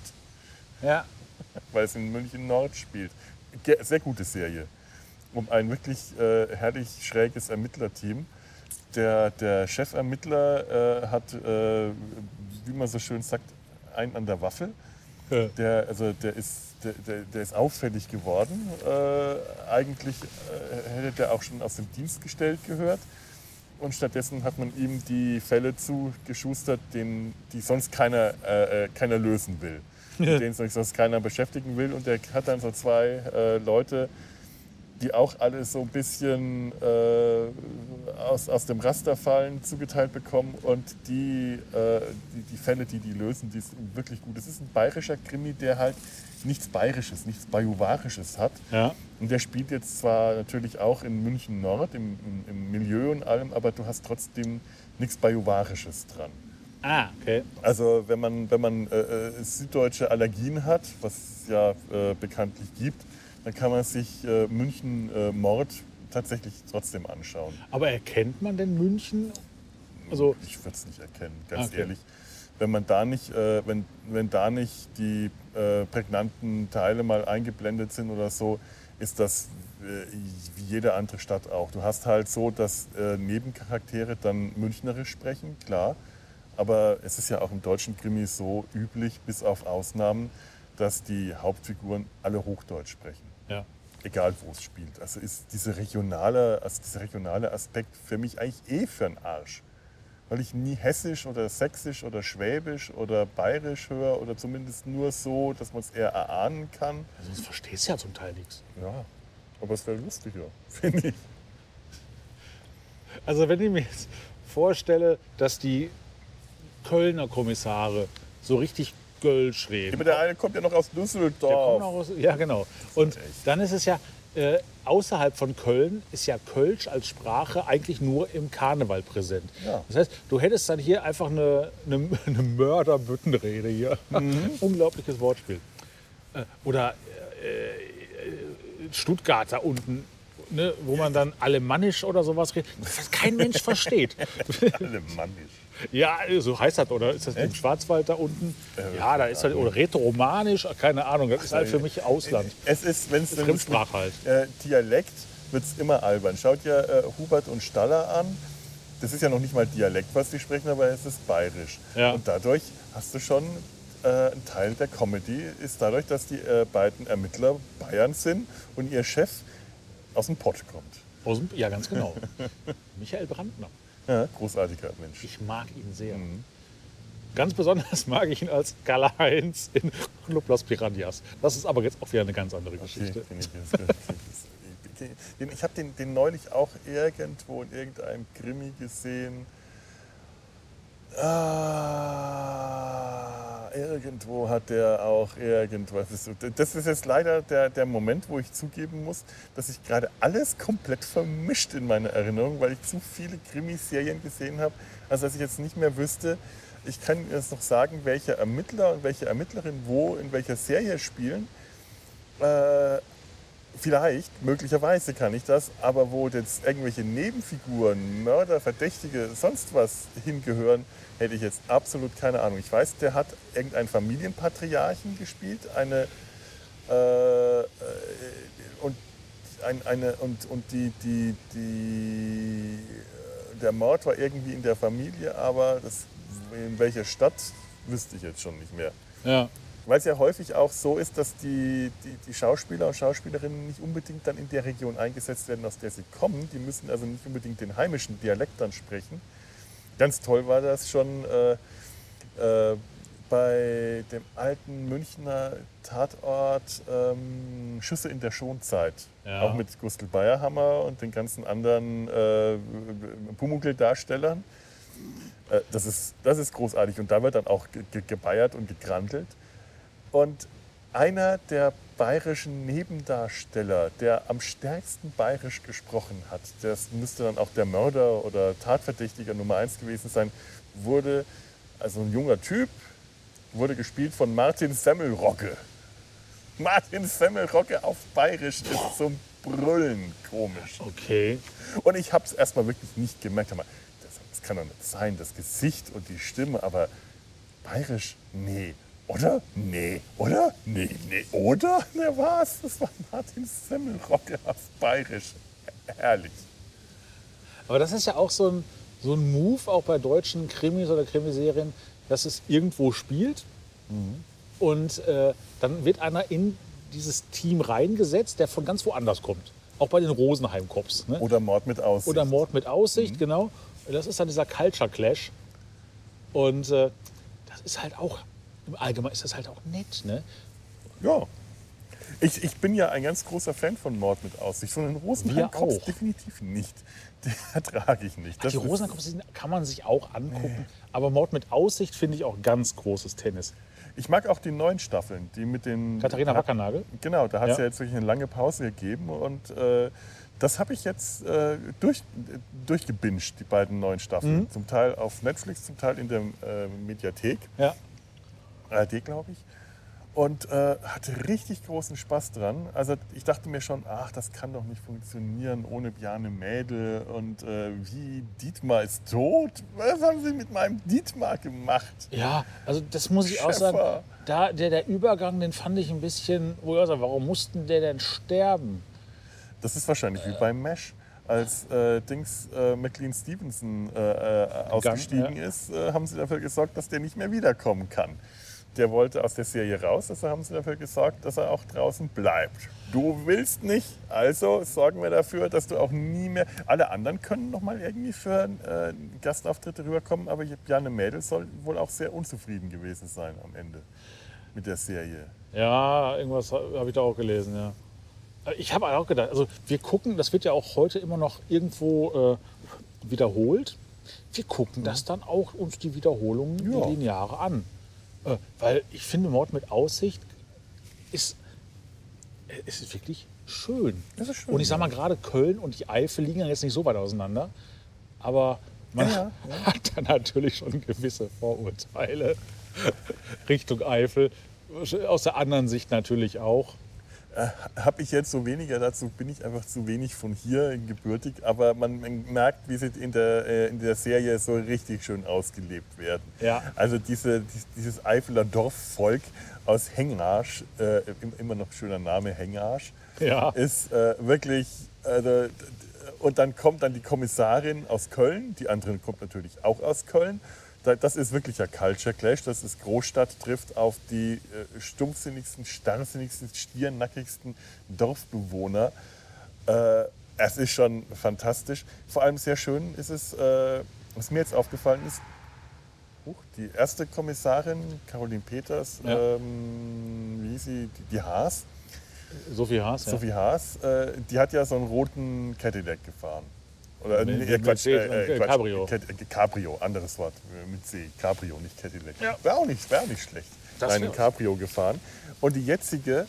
B: Ja.
A: weil es in München Nord spielt. Ge- Sehr gute Serie. Um ein wirklich äh, herrlich schräges Ermittlerteam. Der, der Chefermittler äh, hat, äh, wie man so schön sagt, einen an der Waffel.
B: Ja.
A: Der, also der, ist, der, der, der ist auffällig geworden. Äh, eigentlich äh, hätte der auch schon aus dem Dienst gestellt gehört. Und stattdessen hat man ihm die Fälle zugeschustert, den, die sonst keiner, äh, keiner lösen will. Mit denen sich sonst keiner beschäftigen will. Und der hat dann so zwei äh, Leute, die auch alle so ein bisschen äh, aus, aus dem Raster fallen, zugeteilt bekommen. Und die, äh, die, die Fälle, die die lösen, die sind wirklich gut. Es ist ein bayerischer Krimi, der halt nichts Bayerisches, nichts Bajuwarisches hat.
B: Ja.
A: Und der spielt jetzt zwar natürlich auch in München Nord, im, im, im Milieu und allem, aber du hast trotzdem nichts Bajuwarisches dran.
B: Ah, okay.
A: Also wenn man, wenn man äh, äh, süddeutsche Allergien hat, was es ja äh, bekanntlich gibt, dann kann man sich äh, München äh, Mord tatsächlich trotzdem anschauen.
B: Aber erkennt man denn München? Also,
A: Ich würde es nicht erkennen, ganz
B: Okay.
A: ehrlich. Wenn man da nicht, äh, wenn, wenn da nicht die äh, prägnanten Teile mal eingeblendet sind oder so, ist das äh, wie jede andere Stadt auch. Du hast halt so, dass äh, Nebencharaktere dann münchnerisch sprechen, klar. Aber es ist ja auch im deutschen Krimi so üblich, bis auf Ausnahmen, dass die Hauptfiguren alle Hochdeutsch sprechen.
B: ja.
A: Egal wo es spielt. Also ist diese regionale, also dieser regionale Aspekt für mich eigentlich eh für den Arsch. Weil ich nie Hessisch oder Sächsisch oder Schwäbisch oder Bayerisch höre oder zumindest nur so, dass man es eher erahnen kann.
B: Also, du verstehst ja zum Teil nichts.
A: Ja, aber es wäre lustiger, finde ich.
B: Also wenn ich mir jetzt vorstelle, dass die Kölner Kommissare so richtig Kölsch reden.
A: Aber der eine kommt ja noch aus Düsseldorf.
B: Der kommt noch aus, ja, genau. Und dann ist es ja, äh, außerhalb von Köln ist ja Kölsch als Sprache eigentlich nur im Karneval präsent.
A: Ja.
B: Das heißt, du hättest dann hier einfach eine, eine, eine Mörderbüttenrede hier. Mhm. Unglaubliches Wortspiel. Äh, oder äh, Stuttgarter unten, ne, wo man dann Alemannisch oder sowas redet, was kein Mensch versteht.
A: Alemannisch.
B: Ja, so heißt das, oder ist das im Schwarzwald da unten?
A: Äh,
B: ja, da ist halt, oder Rätoromanisch, keine Ahnung, das ist halt für mich Ausland.
A: Es ist, wenn es
B: Fremdsprache halt.
A: Äh, Dialekt wird es immer albern. Schaut ja äh, Hubert und Staller an. Das ist ja noch nicht mal Dialekt, was sie sprechen, aber es ist bayerisch.
B: Ja.
A: Und dadurch hast du schon äh, ein Teil der Comedy, ist dadurch, dass die äh, beiden Ermittler Bayern sind und ihr Chef aus dem Pott kommt.
B: Aus dem, ja, ganz genau. Michael Brandner.
A: Ja, großartiger Mensch.
B: Ich mag ihn sehr. Mhm. Ganz besonders mag ich ihn als Karl-Heinz in Club Los Piranhas. Das ist aber jetzt auch wieder eine ganz andere Geschichte.
A: Okay, ich den, ich habe den, den neulich auch irgendwo in irgendeinem Krimi gesehen. Ah, irgendwo hat der auch irgendwas. Das ist jetzt leider der, der Moment, wo ich zugeben muss, dass ich gerade alles komplett vermischt in meiner Erinnerung, weil ich zu viele Krimiserien gesehen habe, also dass ich jetzt nicht mehr wüsste. Ich kann jetzt noch sagen, welche Ermittler und welche Ermittlerin wo in welcher Serie spielen. Äh, Vielleicht, möglicherweise kann ich das, aber wo jetzt irgendwelche Nebenfiguren, Mörder, Verdächtige, sonst was hingehören, hätte ich jetzt absolut keine Ahnung. Ich weiß, der hat irgendeinen Familienpatriarchen gespielt, eine, äh, und, ein, eine, und, und die, die, die, der Mord war irgendwie in der Familie, aber das, in welcher Stadt, wüsste ich jetzt schon nicht mehr.
B: Ja.
A: Weil es ja häufig auch so ist, dass die, die, die Schauspieler und Schauspielerinnen nicht unbedingt dann in der Region eingesetzt werden, aus der sie kommen. Die müssen also nicht unbedingt den heimischen Dialekt dann sprechen. Ganz toll war das schon äh, äh, bei dem alten Münchner Tatort ähm, Schüsse in der Schonzeit.
B: Ja.
A: Auch mit Gustl Bayerhammer und den ganzen anderen äh, Pumuckl-Darstellern. Äh, das ist, das ist großartig. Und da wird dann auch ge ge gebeiert und gegrantelt. Und einer der bayerischen Nebendarsteller, der am stärksten bayerisch gesprochen hat, das müsste dann auch der Mörder oder Tatverdächtiger Nummer eins gewesen sein, wurde, also ein junger Typ, wurde gespielt von Martin Semmelrogge. Martin Semmelrogge auf bayerisch ist zum Brüllen komisch.
B: Okay.
A: Und ich habe es erstmal wirklich nicht gemerkt. Das, das kann doch nicht sein, das Gesicht und die Stimme, aber bayerisch, nee. Oder? Nee. Oder? Nee, nee. Oder? Wer war's? Das war Martin Semmelrogge auf bayerisch. Herrlich.
B: Aber das ist ja auch so ein, so ein Move, auch bei deutschen Krimis oder Krimiserien, dass es irgendwo spielt mhm. und äh, dann wird einer in dieses Team reingesetzt, der von ganz woanders kommt. Auch bei den Rosenheim-Cops. Ne?
A: Oder Mord mit Aussicht.
B: Oder Mord mit Aussicht, mhm. genau. Das ist dann dieser Culture Clash. Und äh, das ist halt auch, im Allgemeinen ist das halt auch nett, ne?
A: Ja. Ich, ich bin ja ein ganz großer Fan von Mord mit Aussicht. Von den Rosenheim-Cops definitiv nicht. Die ertrage ich nicht.
B: Ach, die Rosenheim-Cops kann man sich auch angucken. Nee. Aber Mord mit Aussicht finde ich auch ganz großes Tennis.
A: Ich mag auch die neuen Staffeln, die mit den...
B: Katharina Wackernagel?
A: Genau, da hat es ja. ja jetzt wirklich eine lange Pause gegeben. Und äh, das habe ich jetzt äh, durch, durchgebinged, die beiden neuen Staffeln. Mhm. Zum Teil auf Netflix, zum Teil in der äh, Mediathek.
B: Ja.
A: A R D, glaube ich. Und äh, hatte richtig großen Spaß dran. Also ich dachte mir schon, ach, das kann doch nicht funktionieren ohne Bjarne Mädel. Und äh, wie, Dietmar ist tot? Was haben sie mit meinem Dietmar gemacht?
B: Ja, also das muss ich Schäfer. auch sagen. Da, der, der Übergang, den fand ich ein bisschen, wo ich sage, warum mussten der denn sterben?
A: Das ist wahrscheinlich äh. wie beim MASH. Als äh, Dings äh, McLean Stevenson äh, äh, ausgestiegen Gang, ja. ist, äh, haben sie dafür gesorgt, dass der nicht mehr wiederkommen kann. Der wollte aus der Serie raus, also haben sie dafür gesorgt, dass er auch draußen bleibt. Du willst nicht, also sorgen wir dafür, dass du auch nie mehr... Alle anderen können noch mal irgendwie für äh, Gastauftritte rüberkommen, aber Bjarne Mädel soll wohl auch sehr unzufrieden gewesen sein am Ende mit der Serie.
B: Ja, irgendwas habe ich da auch gelesen, ja. Ich habe auch gedacht, also wir gucken, das wird ja auch heute immer noch irgendwo äh, wiederholt. wir gucken das dann auch uns die Wiederholungen,
A: Ja.
B: die Lineare an. Äh, weil ich finde, Mord mit Aussicht ist, äh, ist wirklich schön.
A: Das ist schön,
B: Und ich sag mal,
A: ja.
B: gerade Köln und die Eifel liegen ja jetzt nicht so weit auseinander. Aber man
A: Ja,
B: hat dann natürlich schon gewisse Vorurteile Richtung Eifel. Aus der anderen Sicht natürlich auch.
A: Habe ich jetzt so weniger dazu, bin ich einfach zu wenig von hier gebürtig, aber man merkt, wie sie in der, äh, in der Serie so richtig schön ausgelebt werden.
B: Ja.
A: Also diese, dies- dieses Eifeler Dorfvolk aus Hengarsch, äh, im- immer noch schöner Name Hengarsch,
B: Ja.
A: ist äh, wirklich, also, und dann kommt dann die Kommissarin aus Köln, die andere kommt natürlich auch aus Köln. Da- Das ist wirklich ein Culture Clash. Das ist Großstadt trifft auf die äh, stumpfsinnigsten, starrsinnigsten, stiernackigsten Dorfbewohner. Äh, es ist schon fantastisch. Vor allem sehr schön ist es, äh, was mir jetzt aufgefallen ist, huch, die erste Kommissarin, Caroline Peters,
B: Ja.
A: ähm, wie hieß sie, die, die Haas,
B: Sophie Haas, ja.
A: Sophie Haas, äh, die hat ja so einen roten Cadillac gefahren. Oder,
B: Mit-
A: nee,
B: mit
A: Quatsch,
B: Mercedes,
A: äh, äh,
B: äh,
A: Quatsch,
B: Cabrio.
A: Cat- äh, Cabrio, anderes Wort äh, mit C. Cabrio, nicht Cadillac.
B: Ja.
A: Wäre auch nicht, wär auch nicht schlecht.
B: Das
A: Einen
B: wär-
A: Cabrio gefahren. Und die jetzige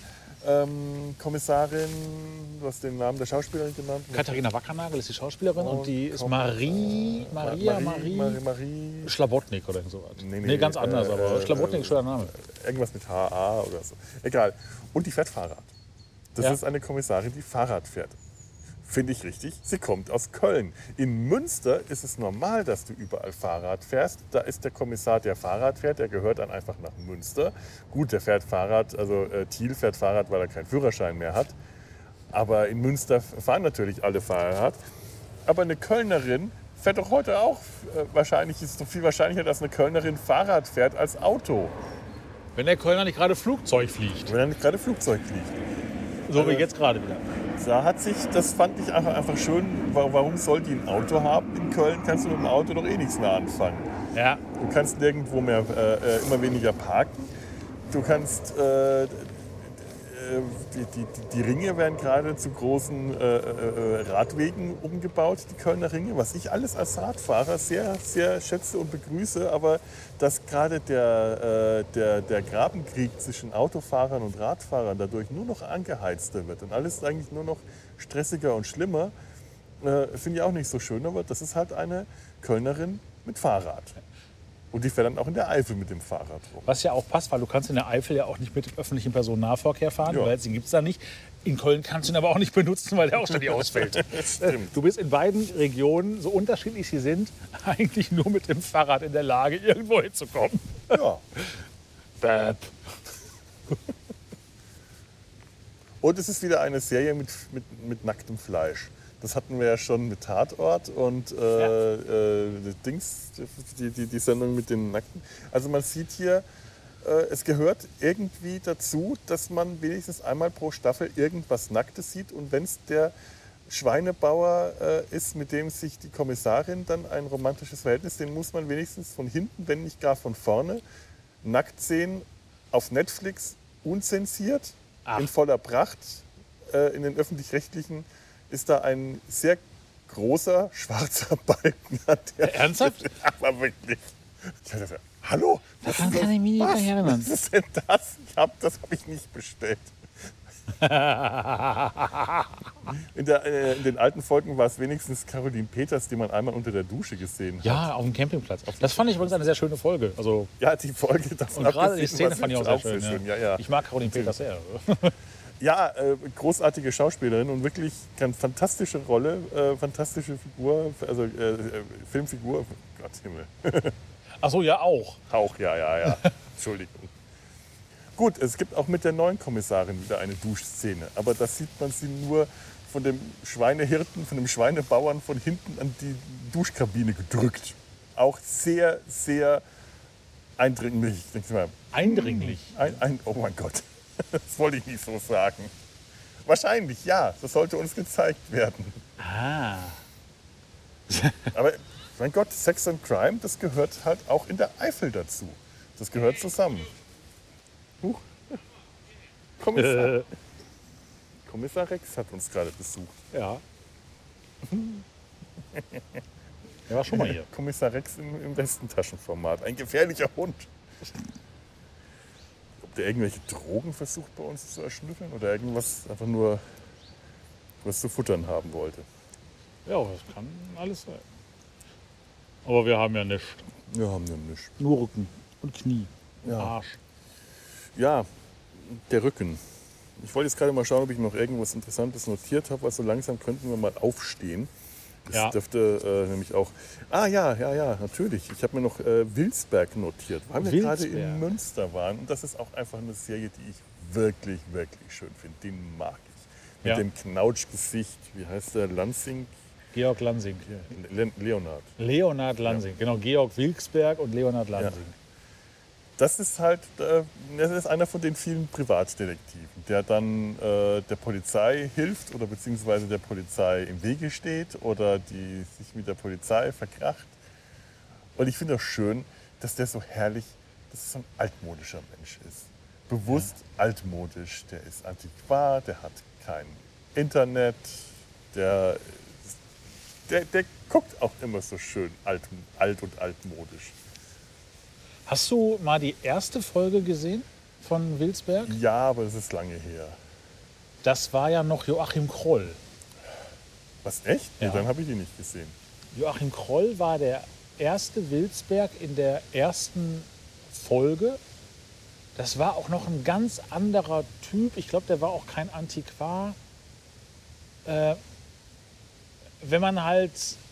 A: ähm, Kommissarin, du hast den Namen der Schauspielerin genannt.
B: Katharina Wackernagel ist die Schauspielerin und die ist
A: Komm-
B: Marie, Maria,
A: Marie,
B: Marie,
A: Marie, Marie,
B: Schlabotnik oder so was.
A: Nee,
B: Nee,
A: nee,
B: ganz anders,
A: äh,
B: aber
A: äh,
B: Schlabotnik ist schon der Name.
A: irgendwas mit H A oder so. Egal. Und die fährt Fahrrad. Das
B: Ja.
A: ist eine Kommissarin, die Fahrrad fährt. Finde ich richtig. Sie kommt aus Köln. In Münster ist es normal, dass du überall Fahrrad fährst. Da ist der Kommissar, der Fahrrad fährt, der gehört dann einfach nach Münster. Gut, der fährt Fahrrad, also äh, Thiel fährt Fahrrad, weil er keinen Führerschein mehr hat. Aber in Münster fahren natürlich alle Fahrrad. Aber eine Kölnerin fährt doch heute auch, äh, wahrscheinlich ist es doch viel wahrscheinlicher, dass eine Kölnerin Fahrrad fährt als Auto,
B: Wenn der Kölner nicht gerade Flugzeug fliegt.
A: wenn er nicht gerade Flugzeug fliegt.
B: So wie jetzt gerade wieder.
A: Da hat sich, das fand ich einfach, einfach schön, wa- warum soll die ein Auto haben? In Köln kannst du mit dem Auto doch eh nichts mehr anfangen.
B: Ja.
A: Du kannst nirgendwo mehr, äh, immer weniger parken. Du kannst, äh, äh, die, die, die Ringe werden gerade zu großen äh, äh, Radwegen umgebaut, die Kölner Ringe, was ich alles als Radfahrer sehr, sehr schätze und begrüße, aber dass gerade der, äh, der, der Grabenkrieg zwischen Autofahrern und Radfahrern dadurch nur noch angeheizter wird und alles eigentlich nur noch stressiger und schlimmer, äh, finde ich auch nicht so schön, aber das ist halt eine Kölnerin mit Fahrrad. Und die fährt dann auch in der Eifel mit dem Fahrrad rum.
B: Was ja auch passt, weil du kannst in der Eifel ja auch nicht mit dem öffentlichen Personennahverkehr fahren,
A: Ja.
B: weil den gibt es da nicht. In Köln kannst du ihn aber auch nicht benutzen, weil der auch ständig ausfällt.
A: Stimmt.
B: Du bist in beiden Regionen, so unterschiedlich sie sind, eigentlich nur mit dem Fahrrad in der Lage, irgendwo hinzukommen.
A: Ja.
B: Bäb.
A: Und es ist wieder eine Serie mit, mit, mit nacktem Fleisch. Das hatten wir ja schon mit Tatort und äh, äh, Dings, die, die, die Sendung mit den Nackten. Also man sieht hier, äh, es gehört irgendwie dazu, dass man wenigstens einmal pro Staffel irgendwas Nacktes sieht. Und wenn es der Schweinebauer äh, ist, mit dem sich die Kommissarin dann ein romantisches Verhältnis, den muss man wenigstens von hinten, wenn nicht gar von vorne, nackt sehen, auf Netflix, unzensiert,
B: Ach.
A: in voller Pracht. Äh, in den öffentlich-rechtlichen ist da ein sehr großer schwarzer Balken. an der
B: Ernsthaft?
A: Stelle. Aber wirklich. Ich dachte, hallo? Was
B: Daran
A: ist
B: kann
A: das?
B: ich mich nicht
A: Was?
B: mehr erinnern.
A: Was ist denn das? Ich hab, das habe ich nicht bestellt. In, der, äh, in den alten Folgen war es wenigstens Caroline Peters, die man einmal unter der Dusche gesehen hat.
B: Ja, auf dem Campingplatz. Das fand ich übrigens eine sehr schöne Folge. Also,
A: Ja, die Folge davon
B: und gerade die
A: abgesehen
B: Szene
A: war
B: fand ich auch sehr schön.
A: Ja, ja.
B: Ich mag Caroline Peters sehr.
A: Ja, äh, großartige Schauspielerin und wirklich ganz fantastische Rolle, äh, fantastische Figur, also äh, äh, Filmfigur. Gott Himmel.
B: Ach so, ja auch.
A: Auch, ja, ja, ja. Entschuldigung. Gut, es gibt auch mit der neuen Kommissarin wieder eine Duschszene, aber da sieht man sie nur von dem Schweinehirten, von dem Schweinebauern von hinten an die Duschkabine gedrückt. Auch sehr, sehr eindringlich. Ich denke mal,
B: Eindringlich.
A: ein, ein, oh mein Gott, das wollte ich nicht so sagen. Wahrscheinlich, ja, das sollte uns gezeigt werden.
B: Ah.
A: Aber mein Gott, Sex and Crime, das gehört halt auch in der Eifel dazu. Das gehört zusammen. Huch. Kommissar, Kommissar Rex hat uns gerade besucht.
B: Ja. Der war schon mal hier.
A: Kommissar Rex im, im Westentaschenformat. Ein gefährlicher Hund. Ob der irgendwelche Drogen versucht bei uns zu erschnüffeln oder irgendwas einfach nur was zu futtern haben wollte.
B: Ja, das kann alles sein. Aber wir haben ja nichts.
A: Wir haben ja nichts.
B: Nur Rücken und Knie und
A: Ja.
B: Arsch.
A: Ja, der Rücken. Ich wollte jetzt gerade mal schauen, ob ich noch irgendwas Interessantes notiert habe, weil so langsam könnten wir mal aufstehen. Das
B: Ja.
A: dürfte äh, nämlich auch... Ah ja, ja, ja, natürlich. Ich habe mir noch äh, Wilsberg notiert, weil wir gerade
B: Wilsberg.
A: in Münster waren. Und das ist auch einfach eine Serie, die ich wirklich, wirklich schön finde. Den mag ich. Mit
B: Ja.
A: dem Knautschgesicht, wie heißt der, Lansing?
B: Georg Lansing.
A: Le Leonhard.
B: Leonhard Lansing. Genau, Georg Wilksberg und Leonhard Lansing.
A: Das ist halt, äh, das ist einer von den vielen Privatdetektiven, der dann äh, der Polizei hilft oder beziehungsweise der Polizei im Wege steht oder die sich mit der Polizei verkracht. Und ich finde auch schön, dass der so herrlich, dass es so ein altmodischer Mensch ist. Bewusst ja. altmodisch, der ist antiquar, der hat kein Internet, der, der, der guckt auch immer so schön alt, alt und altmodisch.
B: Hast du mal die erste Folge gesehen von Wilsberg?
A: Ja, aber das ist lange her.
B: Das war ja noch Joachim Kroll.
A: Was, echt?
B: Ja.
A: Nee, dann habe ich die nicht gesehen.
B: Joachim Kroll war der erste Wilsberg in der ersten Folge. Das war auch noch ein ganz anderer Typ. Ich glaube, der war auch kein Antiquar. Äh, wenn man halt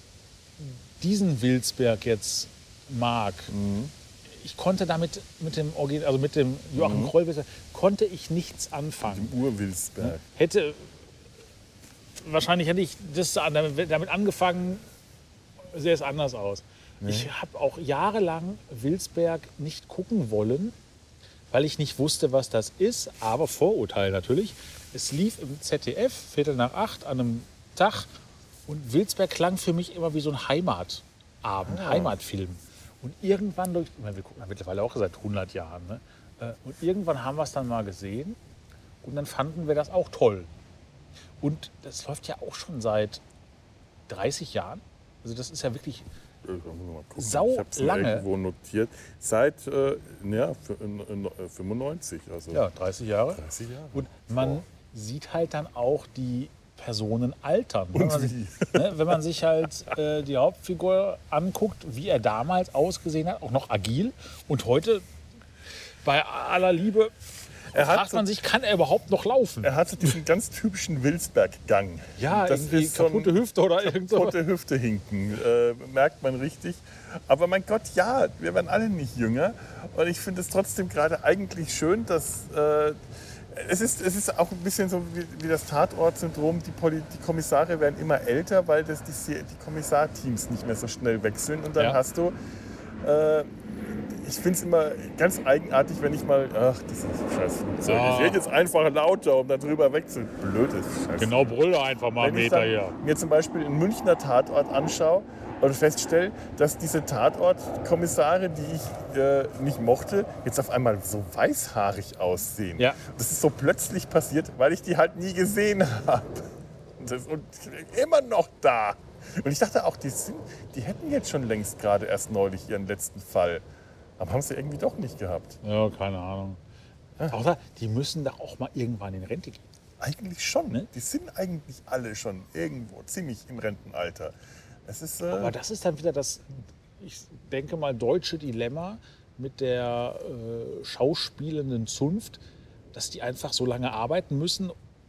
B: diesen Wilsberg jetzt mag,
A: Mhm.
B: ich konnte damit mit dem Origin, also mit dem Joachim
A: Mhm.
B: Kroll, konnte ich nichts anfangen.
A: Im Urwilsberg.
B: Hätte wahrscheinlich hätte ich das damit angefangen, sähe es anders aus.
A: Nee.
B: Ich habe auch jahrelang Wilsberg nicht gucken wollen, weil ich nicht wusste, was das ist. Aber Vorurteil natürlich. Es lief im Z D F, Viertel nach acht, an einem Tag. Und Wilsberg klang für mich immer wie so ein Heimatabend,
A: Ah.
B: Heimatfilm. Und irgendwann, durch, ich meine, wir gucken ja mittlerweile auch seit hundert Jahren, ne? Und irgendwann haben wir es dann mal gesehen und dann fanden wir das auch toll. Und das läuft ja auch schon seit dreißig Jahren. Also das ist ja wirklich
A: Äh, da muss man mal gucken.
B: Sau
A: ich habe es
B: lange.
A: irgendwo notiert. Seit äh, ja, fünfundneunzig, also
B: ja, dreißig Jahre.
A: dreißig Jahre.
B: Und man
A: Boah.
B: sieht halt dann auch die Personen altern. Wenn
A: Und
B: man, sich,
A: wie?
B: ne, wenn man sich halt äh, die Hauptfigur anguckt, wie er damals ausgesehen hat, auch noch agil. Und heute, bei aller Liebe,
A: Er hat
B: fragt
A: so-
B: man sich, kann er überhaupt noch laufen?
A: Er hatte diesen ganz typischen Wilsberg-Gang.
B: Ja,
A: das
B: irgendwie
A: ist so ein
B: kaputte Hüfte oder irgend so.
A: kaputte Hüfte hinken, äh, merkt man richtig. Aber mein Gott, ja, wir werden alle nicht jünger. Und ich finde es trotzdem gerade eigentlich schön, dass äh, es ist, es ist auch ein bisschen so wie, wie das Tatort-Syndrom. Die, Poli- die Kommissare werden immer älter, weil das die, Se- die Kommissarteams nicht mehr so schnell wechseln. Und dann
B: Ja.
A: hast du äh, ich finde es immer ganz eigenartig, wenn ich mal, ach, das ist ein scheiß Flugzeug.
B: Ah.
A: Ich rede jetzt einfach lauter, um da drüber wegzu. Blödes Scheiß.
B: Genau, brülle einfach mal einen
A: Wenn ich
B: Meter
A: dann
B: hier.
A: mir zum Beispiel einen Münchner Tatort anschaue und feststelle, dass diese Tatortkommissare, die ich äh, nicht mochte, jetzt auf einmal so weißhaarig aussehen.
B: Ja.
A: Das ist so plötzlich passiert, weil ich die halt nie gesehen habe. Das- Und immer noch da. Und ich dachte auch, die, sind, die hätten jetzt schon längst gerade erst neulich ihren letzten Fall. Aber haben sie irgendwie doch nicht gehabt.
B: Ja, keine Ahnung. Außer, die müssen doch auch mal irgendwann in Rente gehen.
A: Eigentlich schon.
B: Ne?
A: Die sind eigentlich alle schon irgendwo ziemlich im Rentenalter. Es ist, äh,
B: Aber das ist dann wieder das, ich denke mal, deutsche Dilemma mit der äh, schauspielenden Zunft, dass die einfach so lange arbeiten müssen,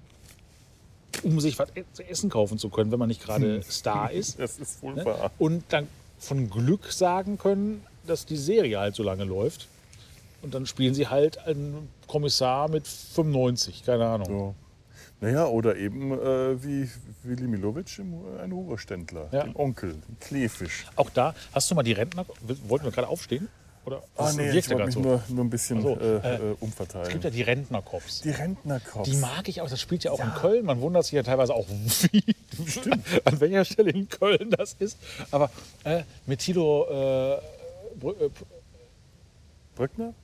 B: um sich was zu essen kaufen zu können, wenn man nicht gerade Star ist.
A: das ist wohl
B: Ne?
A: wahr.
B: Und dann von Glück sagen können, dass die Serie halt so lange läuft. Und dann spielen sie halt einen Kommissar mit fünfundneunzig, keine Ahnung.
A: So. Naja, oder eben äh, wie Willi Milovic, im- ein Ruheständler,
B: Ja.
A: den Onkel, den Kleefisch.
B: Auch da, hast du mal die Rentner, wollten wir gerade aufstehen? Oder
A: Ah,
B: das
A: nee,
B: wirkte
A: ich wollte
B: grad
A: mich
B: so?
A: nur, nur ein bisschen
B: Ach so,
A: äh,
B: äh,
A: äh, umverteilen.
B: Es gibt ja die Rentnercops.
A: die Rentnercops.
B: Die mag ich auch, das spielt ja auch in Köln. Man wundert sich ja teilweise auch, wie, an welcher Stelle in Köln das ist. Aber äh, mit Thilo äh, Brü äh,
A: Brückner?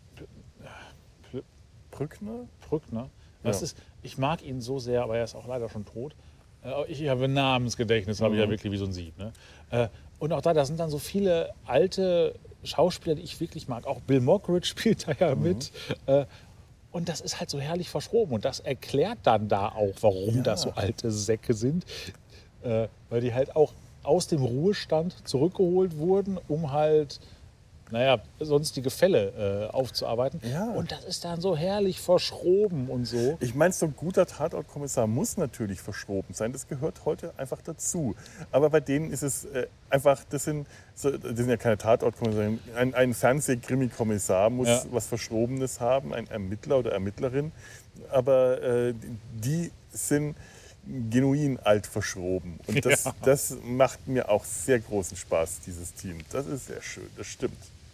B: Pl-
A: Brückner?
B: Brückner, was
A: Ja.
B: ist, ich mag ihn so sehr, aber er ist auch leider schon tot. Äh, Ich habe ein Namensgedächtnis, habe ich ja wirklich wie so ein Sieb. Ne? Äh, Und auch da, da sind dann so viele alte Schauspieler, die ich wirklich mag. Auch Bill Mockridge spielt da ja mit. Äh, Und das ist halt so herrlich verschroben. Und das erklärt dann da auch, warum
A: Ja.
B: das so alte Säcke sind. Äh, Weil die halt auch aus dem Ruhestand zurückgeholt wurden, um halt, naja, sonstige Fälle äh, aufzuarbeiten.
A: Ja.
B: Und das ist dann so herrlich verschroben und so.
A: Ich meine, so ein guter Tatortkommissar muss natürlich verschroben sein. Das gehört heute einfach dazu. Aber bei denen ist es äh, einfach, das sind, so, das sind ja keine Tatortkommissare. Ein, ein Fernsehkrimi-Kommissar muss
B: Ja.
A: was Verschrobenes haben, ein Ermittler oder Ermittlerin. Aber äh, die sind genuin alt verschroben. Und das,
B: Ja.
A: das macht mir auch sehr großen Spaß, dieses Team. Das ist sehr schön, das stimmt.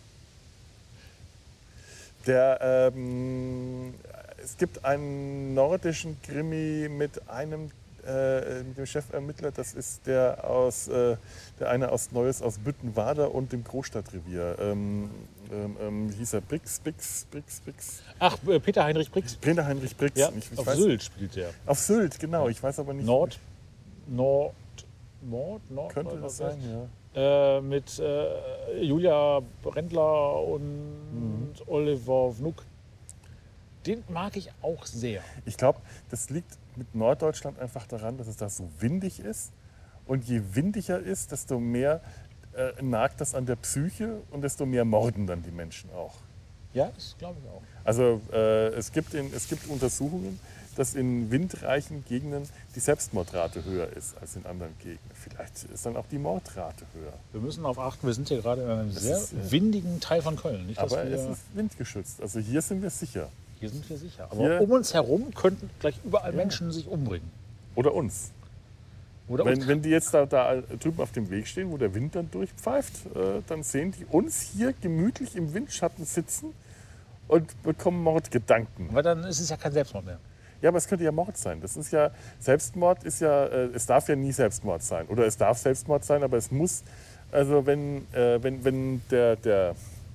A: Der, ähm, es gibt einen nordischen Krimi mit einem äh, mit dem Chefermittler. Das ist der aus äh, der eine aus Neues aus Büttenwader und dem Großstadtrevier. Ähm, ähm, ähm, wie hieß er? Brix, Brix, Brix, Brix.
B: Ach, äh, Peter Heinrich Brix.
A: Peter Heinrich Brix.
B: Ja,
A: Ich, ich
B: auf
A: weiß,
B: Sylt spielt der.
A: Auf Sylt, genau. Ich weiß aber nicht.
B: Nord, Nord, Nord, Nord.
A: Könnte
B: Nord,
A: das
B: Nord,
A: sein, ja.
B: Äh, mit äh, Julia Brendler und
A: Mhm.
B: Oliver Vnuk. Den mag ich auch sehr.
A: Ich glaube, das liegt mit Norddeutschland einfach daran, dass es da so windig ist. Und je windiger ist, desto mehr äh, nagt das an der Psyche und desto mehr morden dann die Menschen auch.
B: Ja, das glaube ich auch.
A: Also äh, es, gibt in, es gibt Untersuchungen, dass in windreichen Gegenden die Selbstmordrate höher ist als in anderen Gegenden. Vielleicht ist dann auch die Mordrate höher.
B: Wir müssen darauf achten, wir sind hier gerade in einem
A: Das
B: sehr
A: ist, äh,
B: windigen Teil von Köln. Nicht, dass
A: Aber
B: wir,
A: es ist windgeschützt. Also hier sind wir sicher.
B: hier sind wir sicher. Aber
A: Hier-
B: um uns herum könnten gleich überall Menschen sich umbringen.
A: Oder uns.
B: Oder
A: Wenn,
B: uns.
A: wenn die jetzt da, da drüben auf dem Weg stehen, wo der Wind dann durchpfeift, äh, dann sehen die uns hier gemütlich im Windschatten sitzen und bekommen Mordgedanken.
B: Weil dann ist es ja kein Selbstmord mehr.
A: Ja, aber es könnte ja Mord sein. Das ist ja, Selbstmord ist ja, äh, es darf ja nie Selbstmord sein. Oder es darf Selbstmord sein, aber es muss, also wenn, äh, wenn, wenn der, der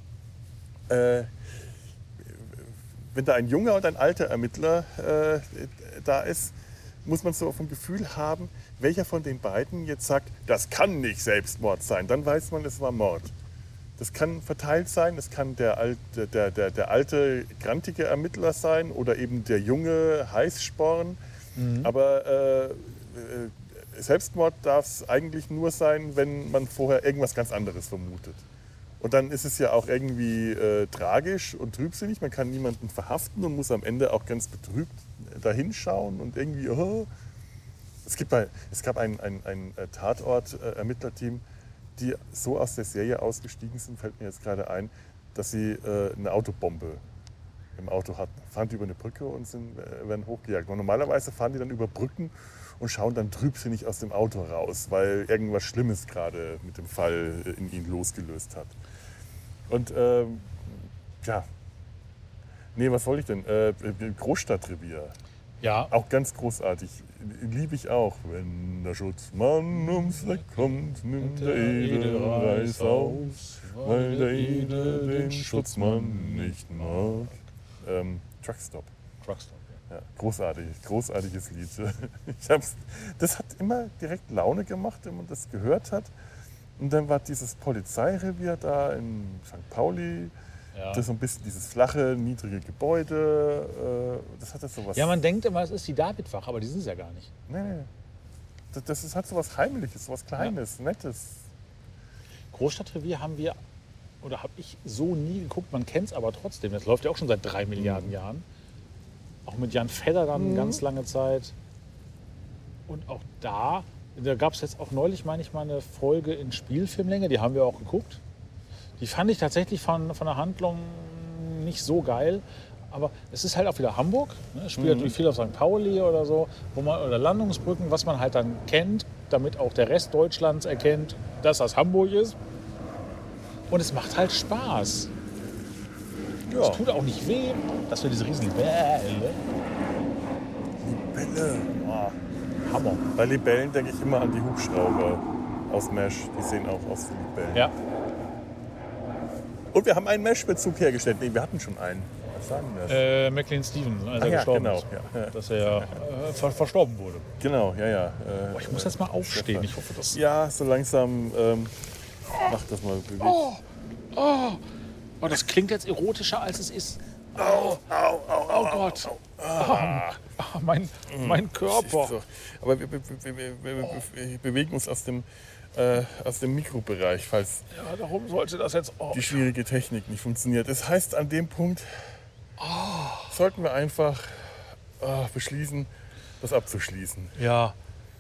A: äh, wenn da ein junger und ein alter Ermittler äh, da ist, muss man so vom Gefühl haben, welcher von den beiden jetzt sagt, das kann nicht Selbstmord sein. Dann weiß man, es war Mord. Das kann verteilt sein, es kann der alte, der, der, der alte, grantige Ermittler sein oder eben der junge Heißsporn. Aber äh, äh, Selbstmord darf es eigentlich nur sein, wenn man vorher irgendwas ganz anderes vermutet. Und dann ist es ja auch irgendwie äh, tragisch und trübsinnig. Man kann niemanden verhaften und muss am Ende auch ganz betrübt dahinschauen und irgendwie, oh. Es, gibt bei, es gab ein, ein, ein Tatort-Ermittlerteam, die so aus der Serie ausgestiegen sind, fällt mir jetzt gerade ein, dass sie äh, eine Autobombe im Auto hatten. Fahren die über eine Brücke und sind, äh, werden hochgejagt. Und normalerweise fahren die dann über Brücken und schauen dann trübsinnig aus dem Auto raus, weil irgendwas Schlimmes gerade mit dem Fall in ihnen losgelöst hat. Und ähm, ja, nee, was wollte ich denn? Äh, Großstadtrevier,
B: Ja,
A: auch ganz großartig, liebe ich auch. Wenn der Schutzmann ums Eck kommt, nimmt der Edelreis aus, weil der Edel den Schutzmann nicht mag. Ähm, Truckstop.
B: Truckstop. Ja.
A: Ja, großartig, großartiges Lied. Ich hab's, das hat immer direkt Laune gemacht, wenn man das gehört hat. Und dann war dieses Polizeirevier da in Sankt Pauli.
B: Ja.
A: Das ist so ein bisschen dieses flache, niedrige Gebäude. äh, Das hat so was.
B: ja, man denkt immer, es ist die Davidwache, aber die sind es ja gar nicht.
A: Nee, nee. Das, das ist, hat so was Heimliches, so was Kleines, Nettes.
B: Großstadtrevier haben wir, oder habe ich so nie geguckt, man kennt es aber trotzdem. Das läuft ja auch schon seit drei Milliarden
A: Mhm.
B: Jahren. Auch mit Jan Fedder dann ganz lange Zeit. Und auch da, da gab es jetzt auch neulich, meine ich, mal eine Folge in Spielfilmlänge, die haben wir auch geguckt. Die fand ich tatsächlich von, von der Handlung nicht so geil. Aber es ist halt auch wieder Hamburg. Ne? Es spielt natürlich viel auf Sankt Pauli oder so, wo man, oder Landungsbrücken, was man halt dann kennt, damit auch der Rest Deutschlands erkennt, dass das Hamburg ist. Und es macht halt Spaß.
A: Ja,
B: Es tut auch nicht weh, dass wir diese riesen Libelle.
A: Libelle. Oh.
B: Hammer.
A: Bei Libellen denke ich immer an die Hubschrauber aus Mesh. Die sehen auch aus wie Libellen.
B: Ja.
A: Und wir haben einen Mesh-Bezug hergestellt. Nee, wir hatten schon einen. Was sagen das?
B: Äh, Maclean Stevens, als
A: Ah,
B: er
A: ja,
B: gestorben
A: genau.
B: ist.
A: Ja, ja.
B: Dass er äh, ver verstorben wurde.
A: Genau, ja, ja. Äh,
B: Boah, ich muss jetzt mal aufstehen. Ich hoffe, das...
A: Ja, so langsam. Ähm, mach das mal bewegt.
B: Oh, oh, oh, das klingt jetzt erotischer, als es ist.
A: Au, au, au,
B: Oh Gott. Ah, mein, mein Körper.
A: So. Aber wir, wir, wir, wir, wir, wir bewegen uns aus dem, äh, aus dem Mikrobereich, falls
B: Ja, darum sollte das jetzt... Oh.
A: die schwierige Technik nicht funktioniert. Das heißt, an dem Punkt sollten wir einfach äh, beschließen, das abzuschließen.
B: Ja,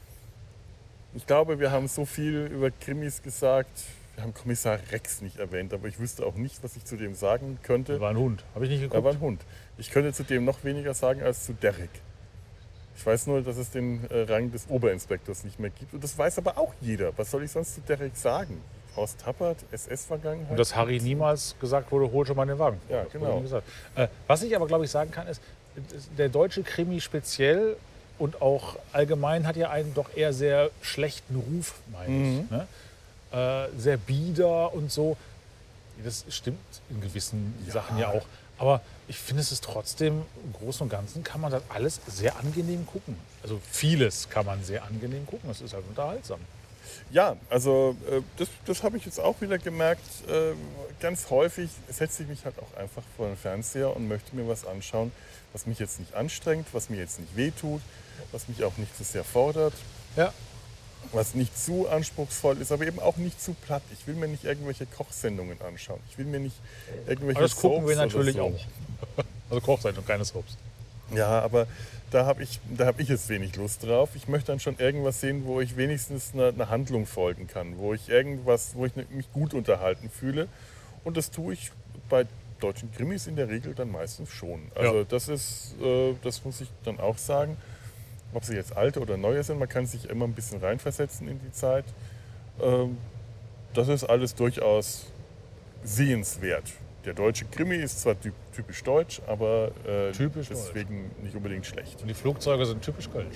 A: Ich glaube, wir haben so viel über Krimis gesagt. Wir haben Kommissar Rex nicht erwähnt, aber ich wüsste auch nicht, was ich zu dem sagen könnte.
B: da war ein Hund. Habe ich nicht geguckt?
A: Er war ein Hund. Ich könnte zu dem noch weniger sagen als zu Derek. Ich weiß nur, dass es den äh, Rang des Oberinspektors nicht mehr gibt. Und das weiß aber auch jeder. Was soll ich sonst zu Derek sagen? Horst Tappert, S S-Vergangenheit.
B: Und dass Harry niemals gesagt wurde, hol schon mal den Wagen.
A: Ja,
B: Das wurde
A: genau.
B: nie gesagt. Äh, was ich aber, glaube ich, sagen kann, ist, der deutsche Krimi speziell und auch allgemein hat ja einen doch eher sehr schlechten Ruf, meine ich. Ne? Äh, sehr bieder und so. Das stimmt in gewissen Sachen ja auch. Aber ich finde, es ist trotzdem, im Großen und Ganzen kann man das alles sehr angenehm gucken. Also vieles kann man sehr angenehm gucken. Es ist halt unterhaltsam.
A: Ja, also äh, das, das habe ich jetzt auch wieder gemerkt. Äh, ganz häufig setze ich mich halt auch einfach vor den Fernseher und möchte mir was anschauen, was mich jetzt nicht anstrengt, was mir jetzt nicht wehtut, was mich auch nicht zu sehr fordert,
B: Ja.
A: was nicht zu anspruchsvoll ist, aber eben auch nicht zu platt. Ich will mir nicht irgendwelche Kochsendungen anschauen. Ich will mir nicht irgendwelche
B: Aber das gucken wir
A: Soaps oder
B: natürlich
A: so.
B: auch. Also Kochsendung, keine Soaps.
A: Ja, aber da habe ich, da hab ich jetzt wenig Lust drauf. Ich möchte dann schon irgendwas sehen, wo ich wenigstens eine, eine Handlung folgen kann, wo ich irgendwas, wo ich mich gut unterhalten fühle. Und das tue ich bei deutschen Krimis in der Regel dann meistens schon. Also
B: Ja.
A: das ist, äh, das muss ich dann auch sagen. Ob sie jetzt alte oder neue sind, man kann sich immer ein bisschen reinversetzen in die Zeit. Ähm, das ist alles durchaus sehenswert. Der deutsche Krimi ist zwar typ- typisch deutsch, aber äh,
B: Typisch
A: deswegen nicht unbedingt schlecht.
B: Und die Flugzeuge sind typisch kölsch.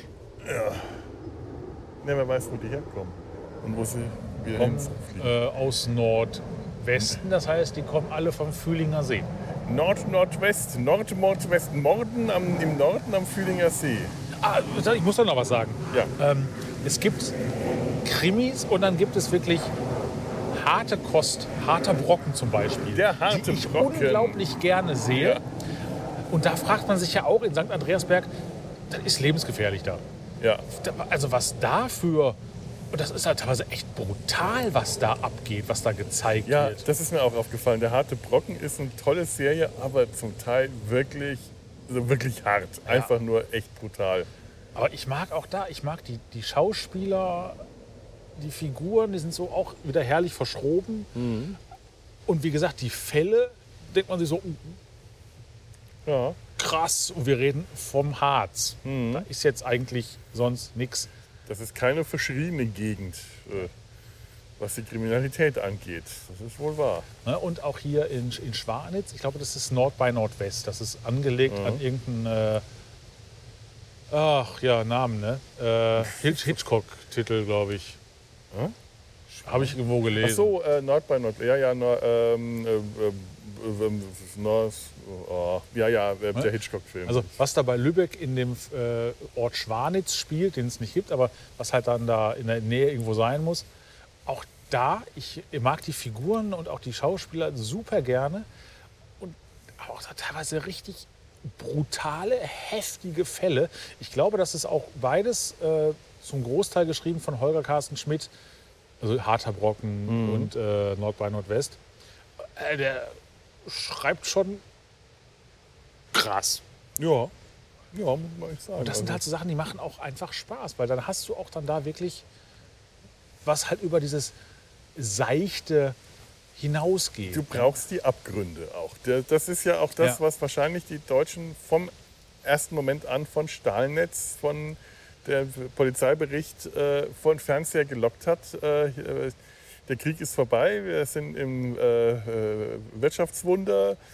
A: Ne, wer weiß, wo die herkommen und wo sie wieder
B: Kommen
A: hinfliegen.
B: äh, aus Nordwesten, das heißt, die kommen alle vom Fühlinger See.
A: Nord, Nordwest, Nord, Nordwest, Norden, am, im Norden am Fühlinger See.
B: Ah, ich muss doch noch was sagen.
A: Ja.
B: Ähm, es gibt Krimis und dann gibt es wirklich harte Kost, harter Brocken zum Beispiel,
A: Der harte
B: die ich
A: Brocken.
B: unglaublich gerne sehe.
A: Ja.
B: Und da fragt man sich ja auch in Sankt Andreasberg, das ist lebensgefährlich da.
A: Ja.
B: Also was da für, und das ist halt teilweise echt brutal, was da abgeht, was da gezeigt
A: Ja,
B: wird.
A: das ist mir auch aufgefallen. Der harte Brocken ist eine tolle Serie, aber zum Teil wirklich, also wirklich hart. Einfach nur echt brutal.
B: Aber ich mag auch da, ich mag die, die Schauspieler, die Figuren, die sind so auch wieder herrlich verschroben.
A: Mhm.
B: Und wie gesagt, die Fälle, denkt man sich so, uh,
A: Ja.
B: krass. Und wir reden vom Harz.
A: Mhm.
B: Da ist jetzt eigentlich sonst nichts.
A: Das ist keine verschriene Gegend, äh, was die Kriminalität angeht. Das ist wohl wahr.
B: Ne? Und auch hier in, in Schwanitz, ich glaube, das ist Nord bei Nordwest. Das ist angelegt
A: Mhm.
B: an irgendeinen, äh, ach ja, Namen, ne? Äh, Hitch- Hitchcock-Titel, glaube ich.
A: Hm?
B: Habe ich irgendwo gelesen.
A: Ach so, äh, Nord bei Nord. Ja, ja, Nord, ähm, äh, äh, äh, Nord, oh, ja, ja, äh, der Hitchcock-Film.
B: Also was da bei Lübeck in dem äh, Ort Schwanitz spielt, den es nicht gibt, aber was halt dann da in der Nähe irgendwo sein muss. Auch da, ich mag die Figuren und auch die Schauspieler super gerne. Und auch da teilweise richtig brutale, heftige Fälle. Ich glaube, das ist auch beides äh, zum Großteil geschrieben von Holger Carsten Schmidt. Also Harter Brocken
A: Mhm.
B: und äh, Nord bei Nordwest. Äh, der schreibt schon krass.
A: ja, ja, muss man echt sagen.
B: Und das sind
A: Also,
B: halt so Sachen, die machen auch einfach Spaß, weil dann hast du auch dann da wirklich was halt über dieses Seichte hinausgeht.
A: du brauchst die Abgründe auch. Der- Das ist ja auch das,
B: Ja.
A: was wahrscheinlich die Deutschen vom ersten Moment an von Stahlnetz, von der Polizeibericht äh, vor den Fernseher gelockt hat. Äh, äh, der Krieg ist vorbei, wir sind im äh, äh, Wirtschaftswunder.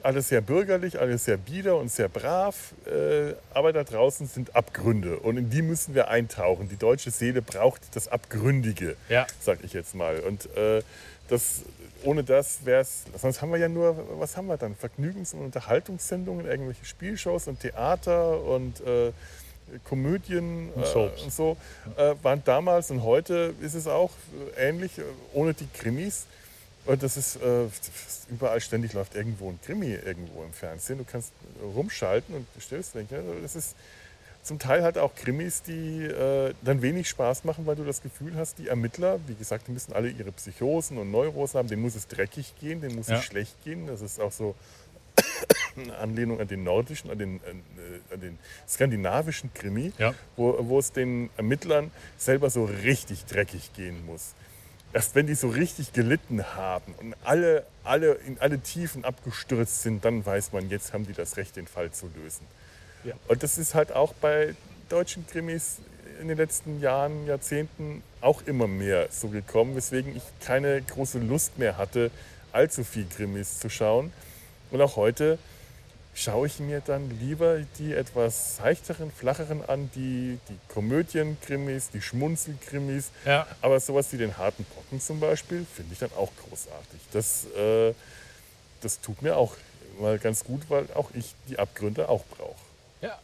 A: alles sehr bürgerlich, alles sehr bieder und sehr brav. Äh, aber da draußen sind Abgründe und in die müssen wir eintauchen. Die deutsche Seele braucht das Abgründige,
B: Ja.
A: sag ich jetzt mal. Und äh, das, ohne das wäre es, sonst haben wir ja nur, was haben wir dann? Vergnügungs- und Unterhaltungssendungen, irgendwelche Spielshows und Theater und äh, Komödien
B: Und
A: äh,
B: Soaps.
A: und so äh, waren damals und heute ist es auch äh, ähnlich, äh, ohne die Krimis. Und das ist, äh, überall ständig läuft irgendwo ein Krimi irgendwo im Fernsehen. Du kannst rumschalten und du stellst nicht. Ne? Das ist zum Teil halt auch Krimis, die äh, dann wenig Spaß machen, weil du das Gefühl hast, die Ermittler, wie gesagt, die müssen alle ihre Psychosen und Neurosen haben. Denen muss es dreckig gehen, denen muss
B: Ja.
A: es schlecht gehen. Das ist auch so eine Anlehnung an den nordischen, an den, äh, an den skandinavischen Krimi,
B: Ja.
A: wo, wo es den Ermittlern selber so richtig dreckig gehen muss. Erst wenn die so richtig gelitten haben und alle, alle in alle Tiefen abgestürzt sind, dann weiß man, jetzt haben die das Recht, den Fall zu lösen.
B: Ja.
A: Und das ist halt auch bei deutschen Krimis in den letzten Jahren, Jahrzehnten auch immer mehr so gekommen, weswegen ich keine große Lust mehr hatte, allzu viel Krimis zu schauen. Und auch heute schaue ich mir dann lieber die etwas seichteren, flacheren an, die, die Komödienkrimis, die Schmunzelkrimis.
B: Ja.
A: Aber sowas wie den harten Brocken zum Beispiel finde ich dann auch großartig. Das, äh, das tut mir auch mal ganz gut, weil auch ich die Abgründe auch brauche.
B: Ja.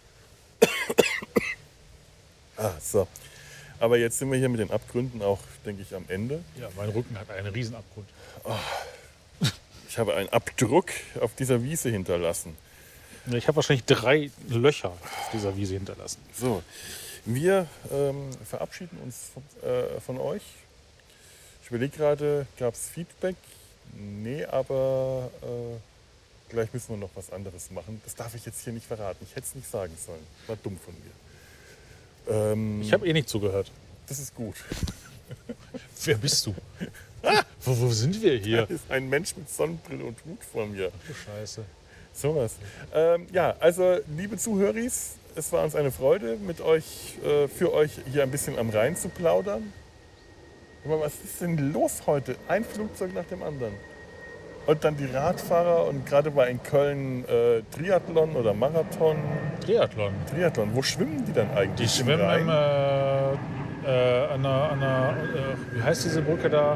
A: Ah, so. Aber jetzt sind wir hier mit den Abgründen auch, denke ich, am Ende.
B: Ja, mein Rücken hat einen Riesenabgrund.
A: Ich habe einen Abdruck auf dieser Wiese hinterlassen.
B: Ich habe wahrscheinlich drei Löcher auf dieser Wiese hinterlassen.
A: So, wir ähm, verabschieden uns von, äh, von euch. Ich überlege gerade, gab es Feedback? Nee, aber äh, gleich müssen wir noch was anderes machen. Das darf ich jetzt hier nicht verraten. Ich hätte es nicht sagen sollen. War dumm von mir. Ähm,
B: Ich habe eh nicht zugehört.
A: das ist gut.
B: Wer bist du? wo, wo sind wir hier?
A: Da ist ein Mensch mit Sonnenbrille und Hut vor mir.
B: Du Scheiße.
A: Sowas. Ähm, ja, also liebe Zuhöris, es war uns eine Freude, mit euch, äh, für euch hier ein bisschen am Rhein zu plaudern. Aber was ist denn los heute? Ein Flugzeug nach dem anderen. Und dann die Radfahrer und gerade war in Köln äh, Triathlon oder Marathon.
B: Triathlon.
A: Triathlon, wo schwimmen die dann eigentlich?
B: Die
A: Im
B: schwimmen
A: Rhein?
B: im, äh, äh, an der, an der äh, wie heißt diese Brücke da?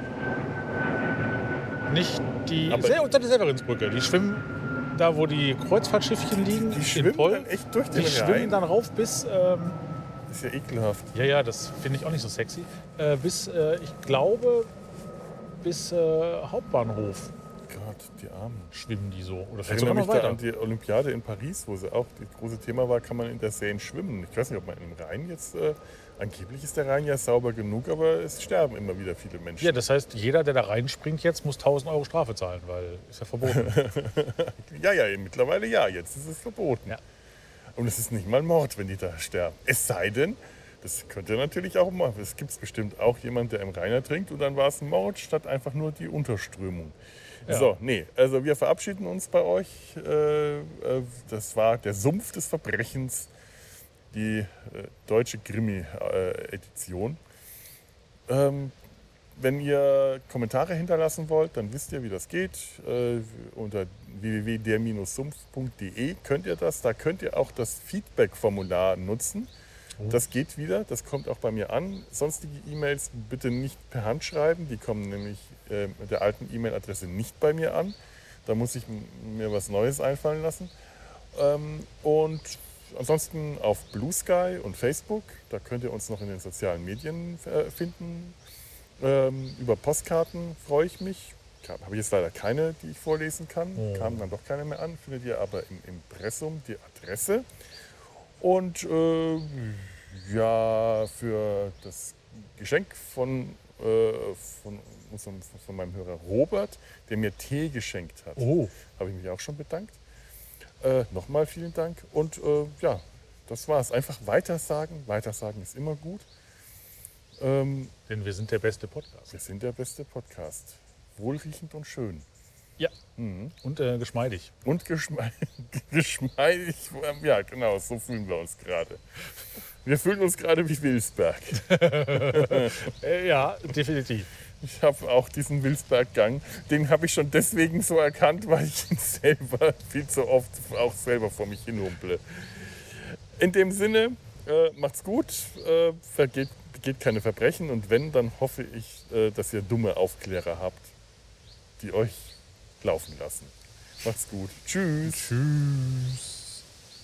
B: Nicht die,
A: Aber-
B: sehr unter der Severinsbrücke. Die schwimmen da, wo die Kreuzfahrtschiffchen liegen.
A: Die
B: in
A: schwimmen
B: Poll.
A: dann echt durch den
B: Die schwimmen
A: Rhein?
B: dann rauf bis, ähm,
A: Das ist ja ekelhaft.
B: ja, ja, das finde ich auch nicht so sexy, äh, bis, äh, ich glaube, bis äh, Hauptbahnhof
A: Gott, die Armen.
B: schwimmen die so. Oder
A: Ich
B: vielleicht
A: erinnere
B: sogar
A: mich
B: noch
A: da
B: weiter.
A: an die Olympiade in Paris, wo sie auch das große Thema war, kann man in der Seine schwimmen. Ich weiß nicht, ob man im Rhein jetzt, äh, angeblich ist der Rhein ja sauber genug, aber es sterben immer wieder viele Menschen.
B: Ja, das heißt, jeder, der da reinspringt jetzt, muss tausend Euro Strafe zahlen, weil ist ja verboten.
A: Ja, ja, mittlerweile ja, jetzt ist es verboten.
B: Ja.
A: Und es ist nicht mal Mord, wenn die da sterben. Es sei denn, das könnte natürlich auch mal, es gibt bestimmt auch jemand, der im Rhein ertrinkt und dann war es ein Mord statt einfach nur die Unterströmung.
B: Ja.
A: So, nee, also wir verabschieden uns bei euch. Äh, äh, Das war der Sumpf des Verbrechens, die äh, deutsche Krimi-Edition. Ähm, wenn ihr Kommentare hinterlassen wollt, dann wisst ihr, wie das geht. Äh, unter w w w punkt der Bindestrich sumpf punkt de könnt ihr das. Da könnt ihr auch das Feedback-Formular nutzen. Das geht wieder, das kommt auch bei mir an. Sonstige E-Mails bitte nicht per Hand schreiben, die kommen nämlich äh, mit der alten E-Mail-Adresse nicht bei mir an. Da muss ich m- mir was Neues einfallen lassen. Ähm, und ansonsten auf Blue Sky und Facebook, da könnt ihr uns noch in den sozialen Medien äh, finden. Ähm, über Postkarten freue ich mich. Habe ich jetzt leider keine, die ich vorlesen kann.
B: Oh.
A: Kamen dann doch keine mehr an. Findet ihr aber im Impressum die Adresse. Und äh, ja, für das Geschenk von, äh, von, unserem, von meinem Hörer Robert, der mir Tee geschenkt hat,
B: Oh.
A: habe ich mich auch schon bedankt. Äh, Nochmal vielen Dank. Und äh, ja, das war's. Einfach weitersagen. Weitersagen ist immer gut. Ähm,
B: Denn wir sind der beste Podcast.
A: wir sind der beste Podcast. Wohlriechend und schön.
B: Ja. Und äh, geschmeidig.
A: Und geschme geschmeidig. Ja, genau, so fühlen wir uns gerade. Wir fühlen uns gerade wie Wilsberg.
B: Äh, ja, definitiv.
A: Ich habe auch diesen Wilsberg-Gang. Den habe ich schon deswegen so erkannt, weil ich ihn selber viel zu oft auch selber vor mich hin humple. In dem Sinne, äh, macht's gut, äh, vergeht, begeht keine Verbrechen und wenn, dann hoffe ich, äh, dass ihr dumme Aufklärer habt, die euch laufen lassen. Macht's gut. Tschüss.
B: Tschüss.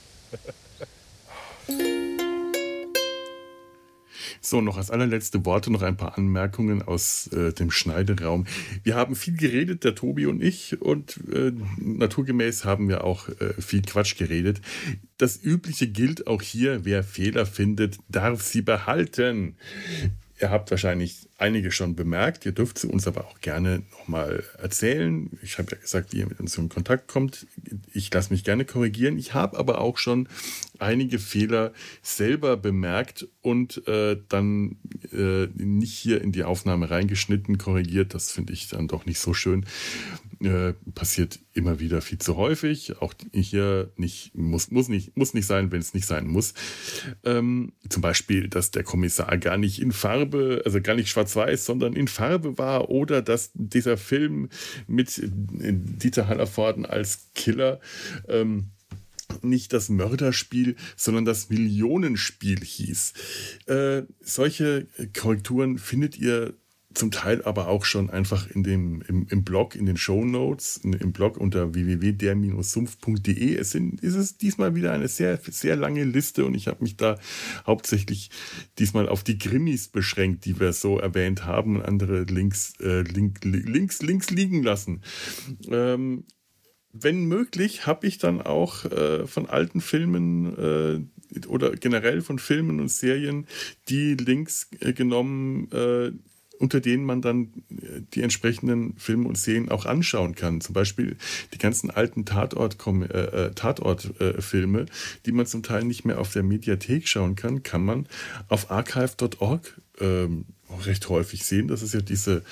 A: So, noch als allerletzte Worte noch ein paar Anmerkungen aus äh, dem Schneideraum. Wir haben viel geredet, der Tobi und ich, und äh, naturgemäß haben wir auch äh, viel Quatsch geredet. Das Übliche gilt auch hier, wer Fehler findet, darf sie behalten. Ihr habt wahrscheinlich einige schon bemerkt, ihr dürft sie uns aber auch gerne nochmal erzählen. Ich habe ja gesagt, wie ihr mit uns in Kontakt kommt. Ich lasse mich gerne korrigieren. Ich habe aber auch schon einige Fehler selber bemerkt und äh, dann äh, nicht hier in die Aufnahme reingeschnitten, korrigiert. Das finde ich dann doch nicht so schön. Äh, passiert immer wieder viel zu häufig. Auch hier nicht, muss, muss, nicht, muss nicht sein, wenn es nicht sein muss. Ähm, zum Beispiel, dass der Kommissar gar nicht in Farbe, also gar nicht schwarz-weiß, sondern in Farbe war, oder dass dieser Film mit Dieter Hallervorden als Killer ähm, nicht das Mörderspiel, sondern das Millionenspiel hieß. Äh, solche Korrekturen findet ihr zum Teil aber auch schon einfach in dem, im, im Blog, in den Shownotes, im Blog unter w w w punkt der Bindestrich sumpf punkt de. Es sind, ist es diesmal wieder eine sehr, sehr lange Liste und ich habe mich da hauptsächlich diesmal auf die Krimis beschränkt, die wir so erwähnt haben, und andere Links, äh, Link, Links, Links liegen lassen. Ähm, wenn möglich, habe ich dann auch äh, von alten Filmen äh, oder generell von Filmen und Serien die Links äh, genommen, äh, unter denen man dann die entsprechenden Filme und Serien auch anschauen kann. Zum Beispiel die ganzen alten Tatort-Filme, äh, Tatort, äh, Filme, die man zum Teil nicht mehr auf der Mediathek schauen kann, kann man auf archive punkt org ähm, recht häufig sehen. Das ist ja diese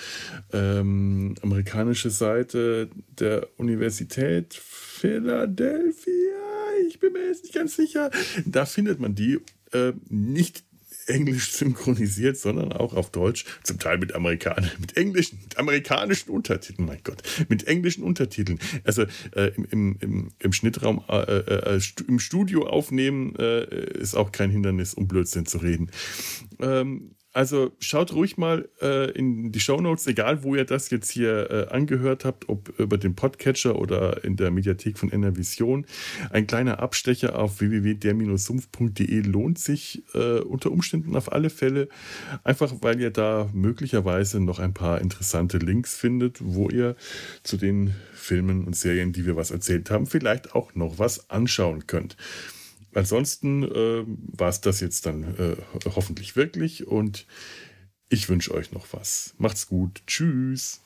A: ähm, amerikanische Seite der Universität Philadelphia. Ich bin mir jetzt nicht ganz sicher. Da findet man die äh, nicht englisch synchronisiert, sondern auch auf Deutsch, zum Teil mit, Amerikan mit, englischen, mit amerikanischen Untertiteln, mein Gott, mit englischen Untertiteln. Also äh, im, im, im Schnittraum, äh, äh, im Studio aufnehmen äh, ist auch kein Hindernis, um Blödsinn zu reden. Ähm, Also schaut ruhig mal äh, in die Shownotes, egal wo ihr das jetzt hier äh, angehört habt, ob über den Podcatcher oder in der Mediathek von NRVision. Ein kleiner Abstecher auf w w w punkt der Bindestrich sumpf punkt de lohnt sich äh, unter Umständen auf alle Fälle, einfach weil ihr da möglicherweise noch ein paar interessante Links findet, wo ihr zu den Filmen und Serien, die wir was erzählt haben, vielleicht auch noch was anschauen könnt. Ansonsten äh, war es das jetzt dann äh, hoffentlich wirklich und ich wünsche euch noch was. Macht's gut. Tschüss.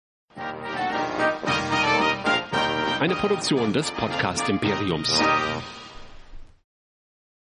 C: Eine Produktion des Podcast Imperiums.